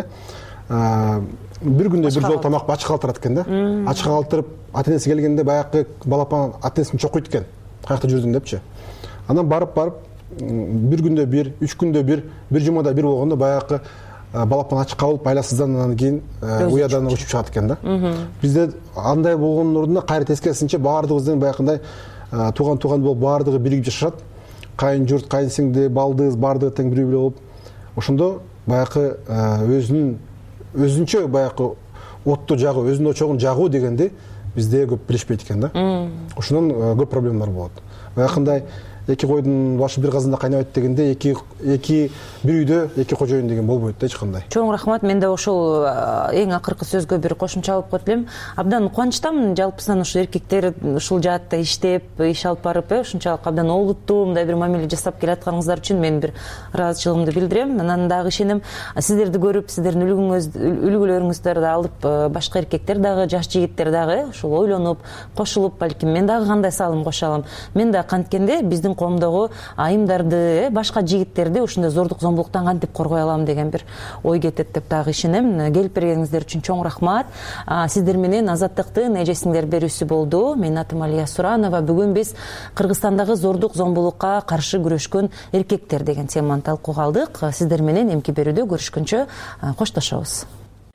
бир күндө бир жолу тамак ачка калтырат экен да. Ачка калтырып, ата-энеси келгенде баягы балапан ата-энесин чокуйт экен. Каякта жүрдүң депчи. Анан барып барып бир күндө бир, үч күндө бир, бир жумада бир болгондо баягы балапан ачка болуп айласыздан анан кийин уядан учуп чыгат экен да. Бизде андай болгондун ордуна кайра тескерисинче баардыгыбыздын баягындай тууган тууган болуп баардыгы биригип жашашат. Кайын журт, кайын сиңди, балдыз баардыгы тең бир үй бүлө болуп. Ошондо баягы өзүнүн өзүнчө баягы отту жагуу, өзүнүн очогун жагуу дегенди бизде көп билишпейт экен да. Ошондон көп проблемалар болот. Баягындай эки койдун башы бир казанда кайнабайт дегенде эки эки бир үйдө эки кожоюн деген болбойт да эч кандай. Чоң рахмат. Мен да ошол эң акыркы сөзгө бир кошумча алып коет элем. Абдан кубанычтамын жалпысынан ушул эркектер ушул жаатта иштеп, иш алып барып, ушунчалык абдан олуттуу мындай бир мамиле жасап келатканыңыздар үчүн мен бир ыраазычылыгымды билдирем. Анан дагы ишенем, сиздерди көрүп, сиздердин үлгүңүз, үлгүлөрүңүздөрдү алып башка эркектер дагы, жаш жигиттер дагы ушул ойлонуп, кошулуп, балким мен дагы кандай салым кошо алам. Мен да канткенде биздин коомдогу айымдарды, башка жигиттерди ушундай зордук зомбулуктан кантип коргой алам деген бир ой кетет деп дагы ишенем. Келип бергениңиздер үчүн чоң рахмат. Сиздер менен Азаттыктын эжесиңдер берүүсү болду. Менин атым Алия Суранова. Бүгүн биз Кыргызстандагы зордук зомбулукка каршы күрөшкөн эркектер деген теманы талкууга алдык. Сиздер менен эмки берүүдө көрүшкөнчө коштошобуз.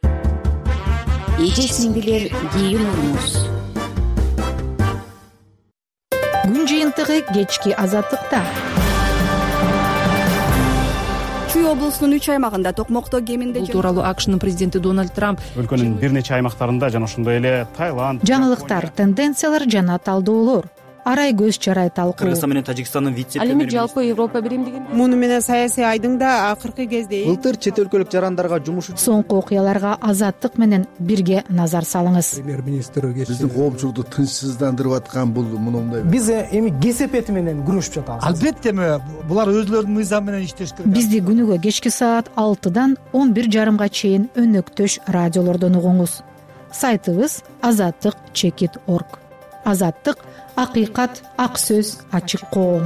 Эже сиңдилер кийин уруңуз. Күн жыйынтыгы кечки Азаттыкта. Чүй облусунун үч аймагында токмокто кеминде бул тууралуу АКШнын президенти Дональд Трамп өлкөнүн бир нече аймактарында жана ошондой эле Таиланд, жаңылыктар, тенденциялар жана талдоолор, арай көз чарай талкуу. Кыргызстан менен Тажикстандын вице-премьери. Ал эми жалпы Европа биримдиги. Муну менен саясий айдың да акыркы кезде былтыр чет өлкөлүк жарандарга жумуш үчүн соңку окуяларга Азаттык менен бирге назар салыңыз. Премьер-министр биздин коомчулукту тынчсыздандырып аткан бул мындай. Биз эми кесепети менен күрөшүп жатабыз. Албетте булар өзлөрүнүн мыйзамы менен иштеш керек. Бизди күнүгө кечки саат алтыдан он бир жарымга чейин өнөктөш радиолордон угуңуз. Сайтыбыз азаттык чекит точка орг. Азаттык акыйкат, ак сөз, ачык коом.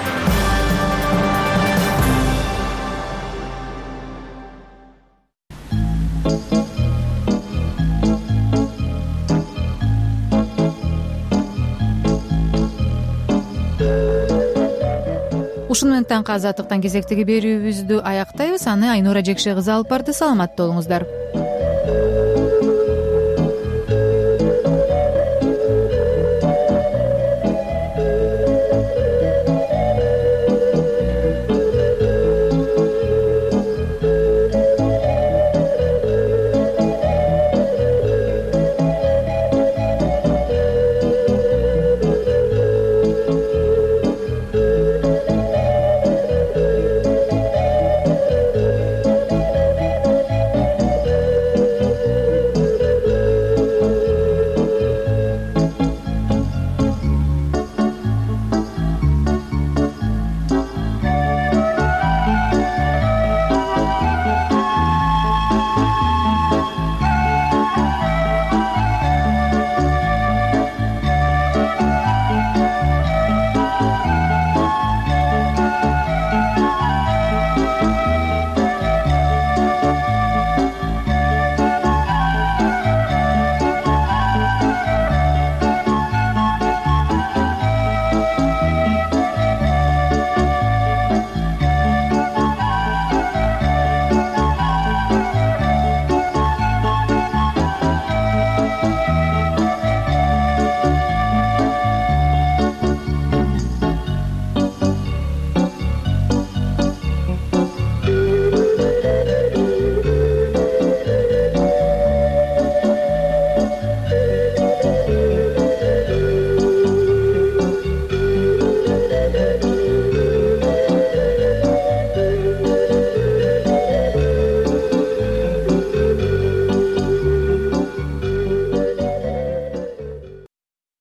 Ушуну менен таңкы Азаттыктан кезектеги берүүбүздү аяктайбыз. Аны Айнура Жекше кызы алып барды. Саламатта болуңуздар.